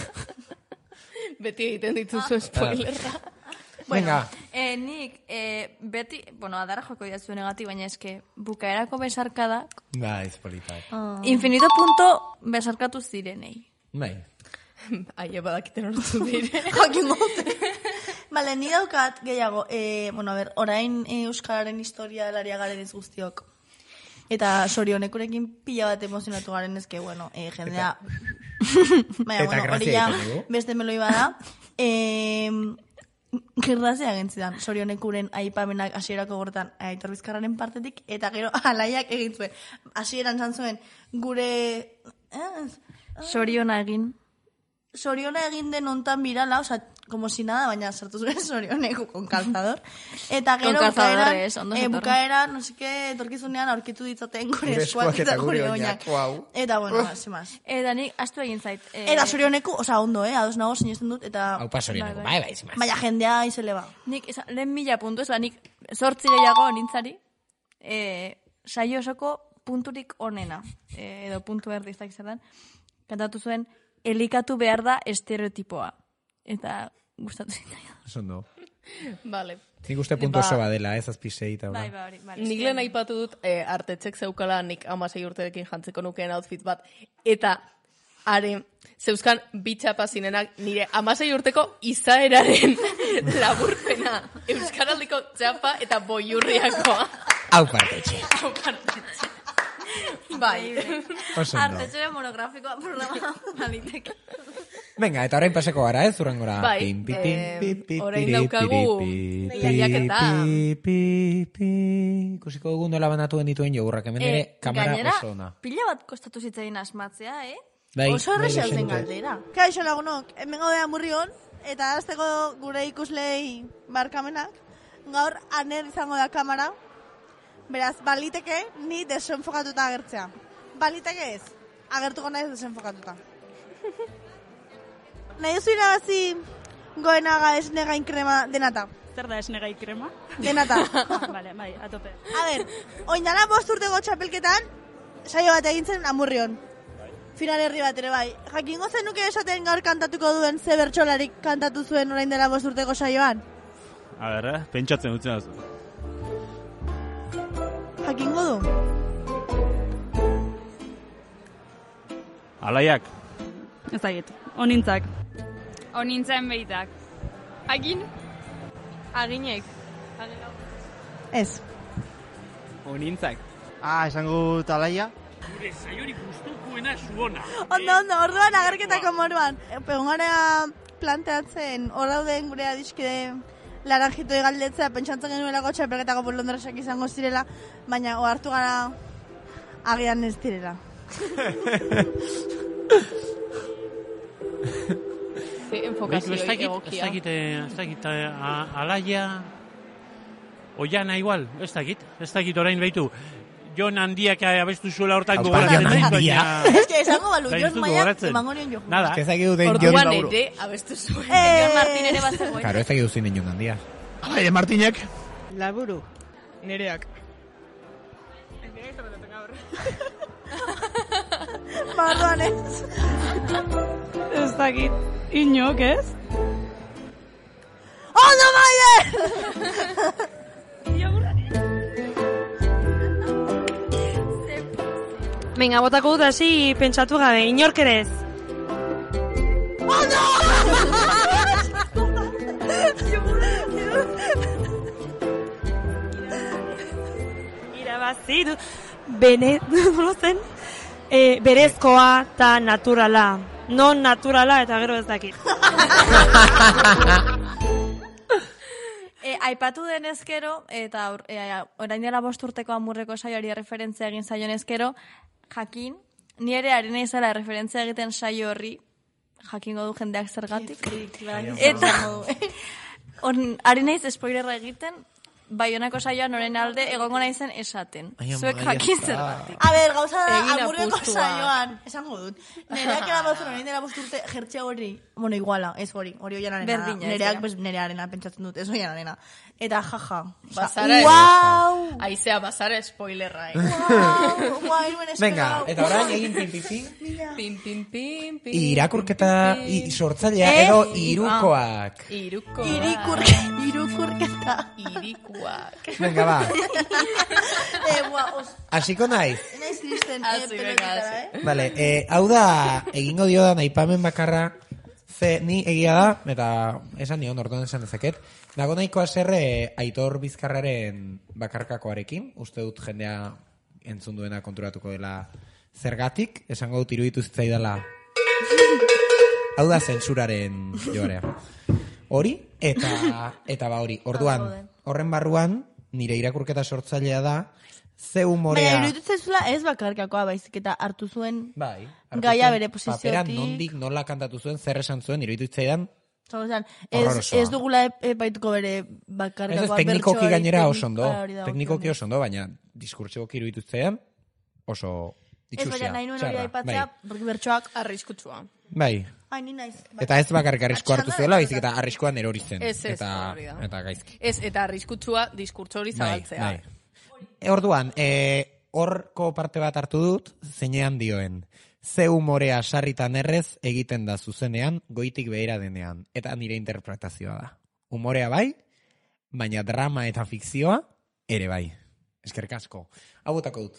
[SPEAKER 1] Beti egiten dituzu spoilerra.
[SPEAKER 2] Venga.
[SPEAKER 4] Eh, nik, eh, beti, bueno, adarra joko jatzu negatik, baina eske, bukaerako besarkada,
[SPEAKER 2] Ba, ez polita.
[SPEAKER 4] oh. infinito punto besarkatu zirenei.
[SPEAKER 2] Bai.
[SPEAKER 1] Aie badakiten hortu dire.
[SPEAKER 3] Jakin gote. Bale, ni daukat gehiago, eh, bueno, a ber, orain eh, Euskararen historia delaria garen ez guztiok. Eta sorionekurekin pila bat emozionatu garen ezke, bueno, eh, jendea... Baina, bueno, hori ja beste meloi bada. Eh, Girdazea gentzidan, sorionekuren aipamenak hasierako gortan Aitor Bizkarraren partetik, eta gero alaiak egin zuen. Hasieran zan zuen gure... Eh,
[SPEAKER 4] Soriona egin.
[SPEAKER 3] Soriona egin den ontan birala, oza, como si nada, baina sartu zuen sorioneku con calzador. Eta gero
[SPEAKER 4] Con
[SPEAKER 3] bukaeran,
[SPEAKER 4] calzadores, ondo
[SPEAKER 3] eh,
[SPEAKER 4] zetorren.
[SPEAKER 3] bukaeran, no seke, etorkizunean aurkitu ditzaten gure eskuak eta gure oinak. Eta, bueno, más, más.
[SPEAKER 4] Eta nik, astu egin zait. Eh,
[SPEAKER 3] Eta sorioneku, oza, ondo, eh, ados nago sinesten dut, eta...
[SPEAKER 2] Haupa sorioneku, bai, bai, zimaz.
[SPEAKER 3] Baina jendea izele ba.
[SPEAKER 4] Nik, esa, lehen mila puntu, ez ba, nik sortzi gehiago nintzari, eh, saio osoko punturik onena, eh, edo puntu erdiztak izan, kantatu zuen, elikatu behar da estereotipoa. Eta gustatu zitzaidan.
[SPEAKER 2] Eso no.
[SPEAKER 1] Vale.
[SPEAKER 2] Nik uste puntu
[SPEAKER 1] Ba-
[SPEAKER 2] oso badela, ez azpisei eta
[SPEAKER 4] Bai, bai, bai.
[SPEAKER 1] Nik lehen aipatu dut, eh, Artetxek zeukala nik amasei urterekin jantzeko nukeen outfit bat, eta are, zeuzkan bitxapa zinenak nire amasei urteko izaeraren laburpena. Euskaraldiko txapa eta boiurriakoa.
[SPEAKER 2] Hau partetxe.
[SPEAKER 1] Hau partetxe. Bai.
[SPEAKER 2] Oso ondo.
[SPEAKER 4] Artetxera monografikoa programa baliteke.
[SPEAKER 2] Venga, eta orain paseko gara, ez? Urrengora.
[SPEAKER 1] Bai,
[SPEAKER 2] Pim, pi, pim,
[SPEAKER 1] eh,
[SPEAKER 2] pi, pi,
[SPEAKER 1] orain
[SPEAKER 2] piri,
[SPEAKER 1] daukagu
[SPEAKER 2] piri, pi,
[SPEAKER 1] lehiaketa.
[SPEAKER 2] pi, pi, pi. Ikusiko dugun dola banatuen dituen jogurrak, hemen ere kamera
[SPEAKER 4] gainera,
[SPEAKER 2] oso ona.
[SPEAKER 4] pila bat kostatu zitzaien asmatzea, eh?
[SPEAKER 2] Bai,
[SPEAKER 3] Oso horrexea
[SPEAKER 2] bai,
[SPEAKER 3] zen
[SPEAKER 2] bai,
[SPEAKER 3] galdera. Kaixo lagunok, hemen gaude amurrion, eta azteko gure ikuslei barkamenak, gaur aner izango da kamera, beraz, baliteke ni desenfokatuta agertzea. Baliteke ez, agertuko naiz desenfokatuta. Nahi duzu irabazi goenaga esnegain krema denata?
[SPEAKER 9] Zer da esnegai krema?
[SPEAKER 3] Denata.
[SPEAKER 9] Ah, vale, bai, a tope.
[SPEAKER 3] A ber, oindala bost urteko txapelketan, saio bat egintzen amurrion. Final herri bat ere bai. Jakingo zenuke esaten gaur kantatuko duen ze bertsolarik kantatu zuen orain dela bost urteko saioan?
[SPEAKER 5] A ber, eh? Pentsatzen dutzen az.
[SPEAKER 3] Jakingo du?
[SPEAKER 5] Alaiak.
[SPEAKER 9] Ez dakit, onintzak.
[SPEAKER 10] Onintzen behitak. Agin?
[SPEAKER 4] Aginek.
[SPEAKER 3] Ez.
[SPEAKER 12] Onintzak. Ah, esango dut alaia?
[SPEAKER 5] Gure saiorik gustukoena zuona.
[SPEAKER 3] Ondo, ondo, orduan agerketako moruan. Egon gara planteatzen hor dauden gure adiskide laranjito egaldetzea, pentsatzen genuelako txapelketako bolondresak izango zirela, baina ohartu gara agian ez direla.
[SPEAKER 1] Ze enfokazio
[SPEAKER 5] Ez dakit, ez
[SPEAKER 1] egokia.
[SPEAKER 5] dakit, eh, ez dakit, eh, a- alaia... Oiana igual, ez dakit, ez dakit orain behitu. Jon handiak abestu zuela hortan
[SPEAKER 2] Aupa,
[SPEAKER 5] gogoratzen
[SPEAKER 2] Jon
[SPEAKER 5] naiz,
[SPEAKER 2] Handia.
[SPEAKER 5] baina...
[SPEAKER 3] Ez que esango balu,
[SPEAKER 5] Da, ez
[SPEAKER 3] Jon
[SPEAKER 5] dut
[SPEAKER 3] Maiak
[SPEAKER 5] gogoratzen.
[SPEAKER 3] emango nion jo.
[SPEAKER 5] Nada.
[SPEAKER 2] Ez que ez dakit duten
[SPEAKER 1] Orduan
[SPEAKER 2] Jon...
[SPEAKER 1] ere abestu zuen.
[SPEAKER 3] Eh,
[SPEAKER 4] Jon Martin ere bat zegoen.
[SPEAKER 2] Claro, ez dakit duzin den Jon Handia.
[SPEAKER 12] Alaia Martinek.
[SPEAKER 11] Laburu.
[SPEAKER 15] Nereak.
[SPEAKER 3] Ba, orduan ez.
[SPEAKER 9] Ez dakit, inok, ez?
[SPEAKER 3] Ondo Maider!
[SPEAKER 9] Venga, botako dut hasi pentsatu gabe, inork ere ez. Irabazi du. bene, nola zen, e, berezkoa eta naturala. Non naturala eta gero ez dakit.
[SPEAKER 4] E, aipatu den ezkero, eta aur- e, orain dela bost urteko amurreko saioari referentzia egin zaion ezkero, jakin, ni ere ari naizela referentzia egiten saio horri, jakingo du jendeak zergatik. Eta, on, ari naiz spoilerra egiten, Baionako saioan oren alde egongo naizen esaten. Zuek jakin zergatik.
[SPEAKER 3] A ber, gauza da,
[SPEAKER 4] Egin
[SPEAKER 3] amurreko
[SPEAKER 4] apustua.
[SPEAKER 3] saioan, esango dut. Nereak erabazun orain dela bost urte jertxe hori, bueno, iguala, ez hori, hori oianarena.
[SPEAKER 4] Berdina, ez
[SPEAKER 3] Nereak,
[SPEAKER 4] dira.
[SPEAKER 3] pues, nerearena pentsatzen dut, ez oianarena. Eta jaja.
[SPEAKER 1] Bazara,
[SPEAKER 3] Wow!
[SPEAKER 1] Aizea, bazara spoilerra, eh?
[SPEAKER 3] Wow, guai, nuen espero.
[SPEAKER 2] Venga, eta orain egin pin, pin, pin.
[SPEAKER 1] Pin, pin, pin, pin.
[SPEAKER 2] Irakurketa i- sortzailea
[SPEAKER 3] Eh?
[SPEAKER 2] edo irukoak.
[SPEAKER 1] Irukoak.
[SPEAKER 3] Irikurketa. Irukurketa.
[SPEAKER 1] Irikuak.
[SPEAKER 2] Venga, ba.
[SPEAKER 3] Eh, gua, os...
[SPEAKER 2] Hasiko naiz.
[SPEAKER 3] Naiz kristen, eh,
[SPEAKER 1] Hasi, venga,
[SPEAKER 3] pelotitara,
[SPEAKER 1] hasi.
[SPEAKER 3] eh?
[SPEAKER 2] Vale, eh, hau da, egingo dio da aipamen bakarra, ze ni egia da, eta esan nion, orduan esan ezeket, dago nahiko aserre Aitor Bizkarraren bakarkakoarekin, uste dut jendea entzun duena konturatuko dela zergatik, esango dut iruditu zitzaidala, hau da zensuraren joarea. Hori, eta, eta ba hori, orduan, horren barruan, nire irakurketa sortzailea da, ze
[SPEAKER 3] Baina,
[SPEAKER 2] humorea...
[SPEAKER 3] iruditzen zula ez bakarkakoa baizik eta hartu zuen
[SPEAKER 2] Bai. hartu
[SPEAKER 3] gaia
[SPEAKER 2] zuen
[SPEAKER 3] bere
[SPEAKER 2] Papera
[SPEAKER 3] posiziotik.
[SPEAKER 2] nondik, nola kantatu zuen, zer esan zuen, iruditu zitzaidan,
[SPEAKER 3] Zan, zan, ez,
[SPEAKER 2] horrorosoa.
[SPEAKER 3] ez dugula ep- epaituko bere
[SPEAKER 2] Ez
[SPEAKER 3] bakarkakoa.
[SPEAKER 2] ez teknikoki
[SPEAKER 3] bertsoari,
[SPEAKER 2] gainera oso
[SPEAKER 3] teknik-
[SPEAKER 2] ondo,
[SPEAKER 3] hori da,
[SPEAKER 2] teknikoki oso ondo, baina diskurtsiboki iruditu zitzaidan oso
[SPEAKER 3] Ez
[SPEAKER 2] itxusia,
[SPEAKER 3] baina nahi nuen hori
[SPEAKER 2] txarra,
[SPEAKER 3] aipatzea,
[SPEAKER 2] bai.
[SPEAKER 3] porque bertsoak
[SPEAKER 1] arriskutsua.
[SPEAKER 2] Bai.
[SPEAKER 3] Ai, ni naiz.
[SPEAKER 2] Eta ez bakarrik arrisko hartu zuela, baizik eta arriskoan erori zen.
[SPEAKER 1] Ez, ez,
[SPEAKER 2] eta,
[SPEAKER 1] hori da.
[SPEAKER 2] eta gaizki.
[SPEAKER 1] Ez, eta arriskutsua diskurtso hori zabaltzea.
[SPEAKER 2] Bai, bai. E, orduan, e, horko parte bat hartu dut, zeinean dioen. Ze humorea sarritan errez egiten da zuzenean, goitik behera denean. Eta nire interpretazioa da. Humorea bai, baina drama eta fikzioa ere bai. Eskerrik asko. Hau botako dut.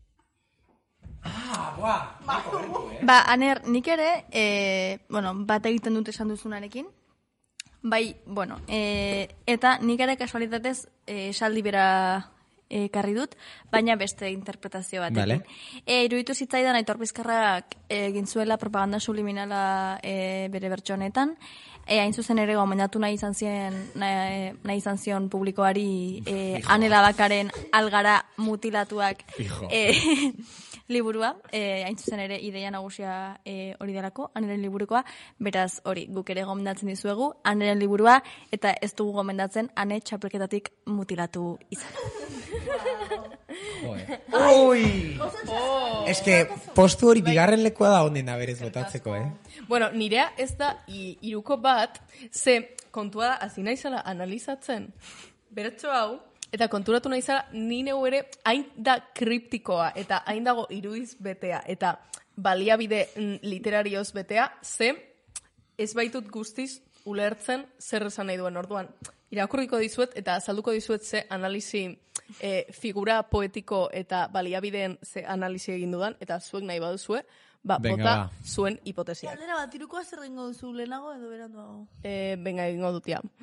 [SPEAKER 2] Ah, buah!
[SPEAKER 4] Ba, Aner, nik ere, e, bueno, bat egiten dut esan duzunarekin. Bai, bueno, e, eta nik ere kasualitatez e, esaldi bera e, karri dut, baina beste interpretazio batekin.
[SPEAKER 2] Vale.
[SPEAKER 4] E, iruditu zitzaidan Aitor Bizkarrak egin zuela propaganda subliminala e, bere bertso honetan. E, hain zuzen ere gomendatu nahi izan zien nahi, nahi izan zion publikoari e, Anela Bakaren algara mutilatuak
[SPEAKER 2] Fijo.
[SPEAKER 4] e, liburua, e, hain zuzen ere ideia nagusia e, hori delako, Aneren liburukoa, beraz hori, guk ere gomendatzen dizuegu, Aneren liburua, eta ez dugu gomendatzen Ane txapelketatik mutilatu izan.
[SPEAKER 2] Ui!
[SPEAKER 1] Oh.
[SPEAKER 2] Ez que postu hori bigarren lekua da honena berez botatzeko, eh?
[SPEAKER 1] Bueno, nirea ez da i- iruko bat, ze kontua da, hasi naizela analizatzen bertso hau, eta konturatu naizela ni neu ere hain da kriptikoa, eta hain dago irudiz betea, eta baliabide mm, literarioz betea, ze ez baitut guztiz ulertzen zer esan nahi duen orduan. Irakurriko dizuet eta azalduko dizuet ze analizi e, figura poetiko eta baliabideen ze analizi egin dudan, eta zuek nahi baduzue, ba,
[SPEAKER 2] Venga,
[SPEAKER 1] bota
[SPEAKER 2] ba.
[SPEAKER 1] zuen hipotesiak.
[SPEAKER 3] Galdera bat, irukoa zer egingo duzu lehenago edo beranduago?
[SPEAKER 1] Eh, venga, egingo dut, ja.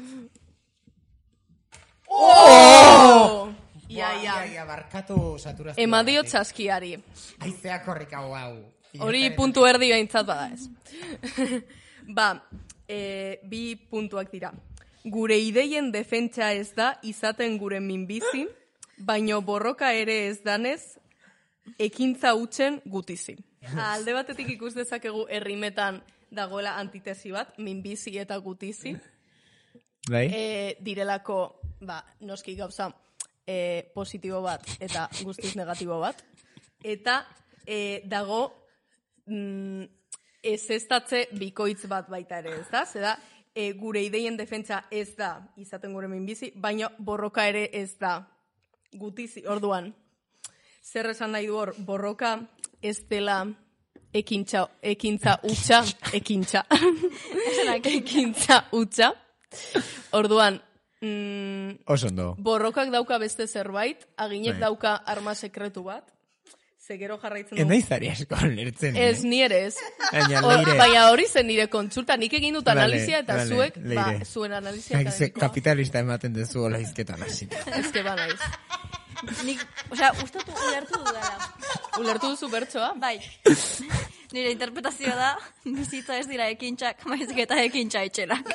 [SPEAKER 2] Oh!
[SPEAKER 1] Ia, ia.
[SPEAKER 2] Ia, ia, barkatu saturazio.
[SPEAKER 1] Emadio txaskiari.
[SPEAKER 2] Aizeak horrik hau hau.
[SPEAKER 1] Hori puntu erdi behintzat bada ez. Ba, e, bi puntuak dira. Gure ideien defentsa ez da izaten gure minbizi, baino borroka ere ez danez, ekintza hutzen gutizi. Alde batetik ikus dezakegu errimetan dagoela antitesi bat, minbizi eta gutizi.
[SPEAKER 2] Bai?
[SPEAKER 1] E, direlako, ba, noski gauza e, positibo bat eta guztiz negatibo bat. Eta e, dago mm, ez estatze bikoitz bat baita ere, ez da? Zeda, e, gure ideien defentsa ez da izaten gure minbizi, baina borroka ere ez da gutizi. Orduan, zer esan nahi du hor, borroka ez dela ekintza, ekintza utxa, ekintza, ekintza utxa. Orduan, mm,
[SPEAKER 2] Oso ondo.
[SPEAKER 1] borrokak dauka beste zerbait, aginek
[SPEAKER 2] Bai.
[SPEAKER 1] dauka arma sekretu bat, zegero jarraitzen
[SPEAKER 2] Ez
[SPEAKER 1] du.
[SPEAKER 2] naizari asko lertzen.
[SPEAKER 1] Ez, ni ere ez.
[SPEAKER 2] Baina
[SPEAKER 1] Hor-
[SPEAKER 2] leire.
[SPEAKER 1] Baina hori zen nire kontsulta, nik egin dut
[SPEAKER 2] Vale,
[SPEAKER 1] analizia eta
[SPEAKER 2] vale,
[SPEAKER 1] zuek,
[SPEAKER 2] leire.
[SPEAKER 1] ba, zuen analizia
[SPEAKER 2] Haize,
[SPEAKER 1] akademikoa.
[SPEAKER 2] kapitalista ematen dezu hola izketan hasi.
[SPEAKER 1] Ez que ba naiz.
[SPEAKER 4] Nik, osea, ustatu ulertu dudala.
[SPEAKER 1] Ulertu duzu bertsoa?
[SPEAKER 4] Bai. Nire interpretazioa da, bizitza ez dira ekintxak, maizik eta ekintxa etxerak.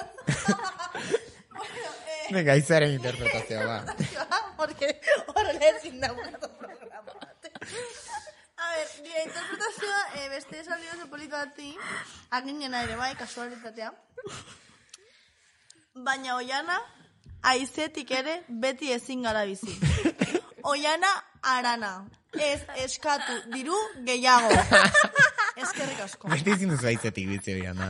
[SPEAKER 2] Venga, izaren interpretazioa, ba.
[SPEAKER 3] Porque horrela ezin da bukatu programa bat. A ver, nire interpretazioa, eh, beste esaldi oso polito bati, aginena ere bai, kasualitatea. Baina Oiana, aizetik ere beti ezin gara bizi. Oiana arana. Ez eskatu diru gehiago. Eskerrik asko.
[SPEAKER 2] Beti ezin duzu aizetik bizi Oiana.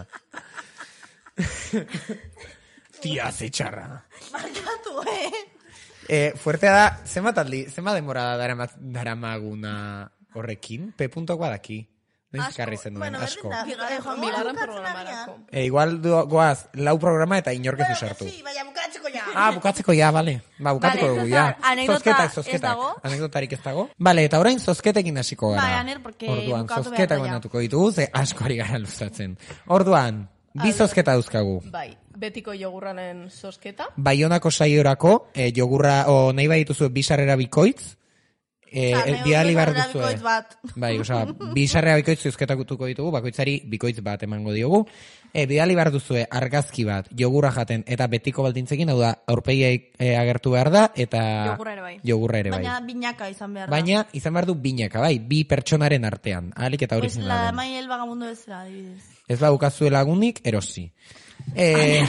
[SPEAKER 2] Tia, ze txarra.
[SPEAKER 3] Markatu, eh?
[SPEAKER 2] Eh, fuertea da, zenbat aldi, zenbat demora darama, daramaguna horrekin? P puntokoa daki. Noiz karri zen duen, asko.
[SPEAKER 1] Bigarren programarako.
[SPEAKER 2] E, igual du, goaz, lau programa eta inork ez usartu.
[SPEAKER 3] Sí, baina bukatzeko ja.
[SPEAKER 2] Ah, bukatzeko ja, bale. Ba, bukatuko
[SPEAKER 4] Vale,
[SPEAKER 2] dugu, ja.
[SPEAKER 4] anekdota
[SPEAKER 2] Zozketak,
[SPEAKER 4] ez
[SPEAKER 2] zozketak.
[SPEAKER 4] dago.
[SPEAKER 2] Anekdotarik ez dago. Bale, eta orain zozketekin hasiko gara.
[SPEAKER 4] Bai, Aner, porque
[SPEAKER 2] Orduan,
[SPEAKER 4] bukatu behar
[SPEAKER 2] zozketak
[SPEAKER 4] da, ja.
[SPEAKER 2] banatuko ditugu, ze asko ari gara luzatzen. Orduan, bi zozketa dauzkagu.
[SPEAKER 1] Bai, betiko jogurranen zozketa.
[SPEAKER 2] Baionako saiorako, eh, jogurra, o nahi bai dituzu bisarrera bikoitz, eh,
[SPEAKER 3] nahi
[SPEAKER 2] bidali
[SPEAKER 3] dut
[SPEAKER 2] behar
[SPEAKER 3] bisarrera
[SPEAKER 2] duzue.
[SPEAKER 3] bikoitz bat.
[SPEAKER 2] Bai, osea, bisarrera bikoitz zozketatuko ditugu, bakoitzari bikoitz bat emango diogu. E, bidali behar duzue argazki bat, jogurra jaten, eta betiko baldintzekin, hau da, aurpegiei e, agertu behar da, eta
[SPEAKER 4] Jogurra ere bai.
[SPEAKER 2] jogurra ere bai.
[SPEAKER 3] Baina binaka izan behar da.
[SPEAKER 2] Baina, izan behar du binaka, bai, bi pertsonaren artean, ahalik eta hori
[SPEAKER 3] Pues
[SPEAKER 2] zen
[SPEAKER 3] la
[SPEAKER 2] lagun.
[SPEAKER 3] mai el vagamundo bezala, adibidez.
[SPEAKER 2] Ez baukazue lagunik, erosi. Eh,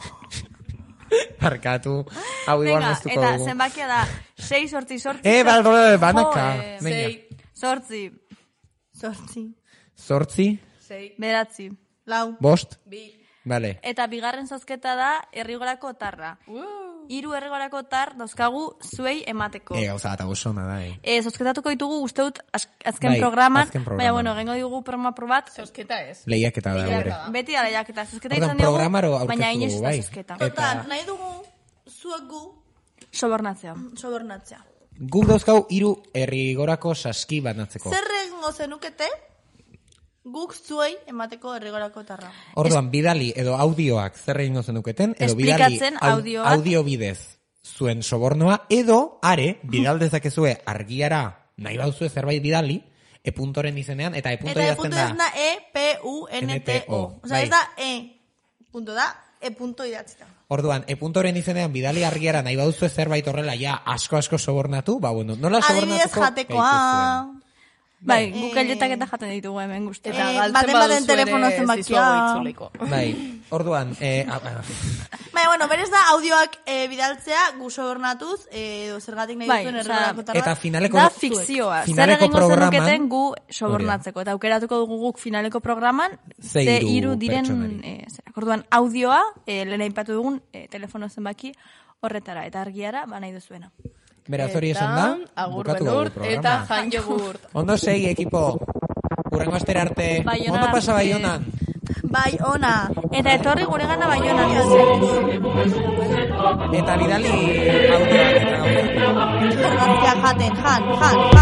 [SPEAKER 2] Barkatu, hau igual
[SPEAKER 4] Venga,
[SPEAKER 2] moztuko
[SPEAKER 4] eta
[SPEAKER 2] dugu.
[SPEAKER 4] zenbakia da, sei sortzi sortzi.
[SPEAKER 2] Eh, bal, bal, bal, banaka,
[SPEAKER 4] Jo,
[SPEAKER 2] venga.
[SPEAKER 4] sei, sortzi.
[SPEAKER 3] Sortzi.
[SPEAKER 2] Zortzi,
[SPEAKER 4] Sei. Beratzi.
[SPEAKER 3] Lau.
[SPEAKER 2] bost,
[SPEAKER 4] Bi.
[SPEAKER 2] vale.
[SPEAKER 4] Eta bigarren zozketa da errigorako tarra. Hiru errigorako tar dauzkagu zuei emateko.
[SPEAKER 2] E, gauza bat agusona da, eh.
[SPEAKER 4] E, zozketatuko ditugu uste dut az- azken
[SPEAKER 2] Bai,
[SPEAKER 4] programan,
[SPEAKER 2] azken programan.
[SPEAKER 4] baina bueno, gengo ditugu programa probat.
[SPEAKER 1] Zozketa ez.
[SPEAKER 2] Lehiaketa da, gure.
[SPEAKER 4] Beti da lehiaketa. Zozketa
[SPEAKER 2] Orduan,
[SPEAKER 4] izan diogu,
[SPEAKER 2] programaro aurkeztu
[SPEAKER 4] baina inoiz
[SPEAKER 2] dugu,
[SPEAKER 4] da
[SPEAKER 2] bai.
[SPEAKER 4] zozketa.
[SPEAKER 3] Total, nahi dugu zuek gu
[SPEAKER 4] Sobornatzea.
[SPEAKER 3] sobornatzea.
[SPEAKER 2] Guk dauzkau hiru errigorako saski banatzeko.
[SPEAKER 3] Zer egingo zenukete guk zuei emateko errigorako tarra?
[SPEAKER 2] Orduan, bidali edo audioak zer egingo zenuketen, edo bidali
[SPEAKER 4] Esplikatzen
[SPEAKER 2] au-
[SPEAKER 4] audioak.
[SPEAKER 2] audio bidez zuen sobornoa, edo, are, bidal dezakezue argiara nahi bauzue zerbait bidali, e-puntoren izenean, eta e-punto
[SPEAKER 3] Eta e
[SPEAKER 2] idazten
[SPEAKER 3] punto
[SPEAKER 2] da.
[SPEAKER 3] ez da E, P, U, N, T, O. Osa,
[SPEAKER 2] Bai.
[SPEAKER 3] ez da E, punto da, E punto idatzita.
[SPEAKER 2] Orduan, e-puntoren izenean bidali argiara nahi bauzue zerbait horrela ja asko-asko sobornatu, ba, bueno, nola
[SPEAKER 3] Adibidez
[SPEAKER 2] sobornatuko?
[SPEAKER 3] jatekoa.
[SPEAKER 4] Bai, guk elletak eta jaten ditugu hemen guzti.
[SPEAKER 1] Eta
[SPEAKER 3] Eh,
[SPEAKER 1] galtzen
[SPEAKER 3] baten baten
[SPEAKER 1] baduzu
[SPEAKER 3] telefono
[SPEAKER 1] ere ez
[SPEAKER 3] zenbakia.
[SPEAKER 1] dizuegu itzuliko.
[SPEAKER 2] Bai, orduan, eh, a- a-
[SPEAKER 3] Baina, bueno, berez da audioak e, bidaltzea gu sobornatuz, e, edo zergatik nahi
[SPEAKER 4] Bai,
[SPEAKER 3] duzuen
[SPEAKER 4] osea,
[SPEAKER 3] errigorako tarra.
[SPEAKER 2] eta finaleko
[SPEAKER 4] Da fikzioa. Zer
[SPEAKER 2] finaleko
[SPEAKER 4] egingo
[SPEAKER 2] programan-
[SPEAKER 4] zenuketen gu sobornatzeko. Eta aukeratuko dugu guk finaleko programan
[SPEAKER 2] Ze
[SPEAKER 4] ze
[SPEAKER 2] hiru
[SPEAKER 4] hiru diren
[SPEAKER 2] pertsonari.
[SPEAKER 4] eh, zera. Orduan audioa, eh, lehen aipatu dugun eh, telefono zenbaki horretara eta argiara ba nahi duzuena.
[SPEAKER 2] Beraz hori esan da,
[SPEAKER 1] agur
[SPEAKER 2] bukatu
[SPEAKER 1] belurt
[SPEAKER 2] dugu
[SPEAKER 1] eta
[SPEAKER 2] programa.
[SPEAKER 1] jan jogurt.
[SPEAKER 2] Ondo segi, ekipo. Urrengo astera arte.
[SPEAKER 4] Baionan
[SPEAKER 2] Ondo pasa
[SPEAKER 4] arte.
[SPEAKER 2] Baionan.
[SPEAKER 3] Bai, ona.
[SPEAKER 4] Eta etorri gure gana Baionan.
[SPEAKER 2] Eta bidali audioak eta
[SPEAKER 3] Grazia jaten, jan, jan, jan.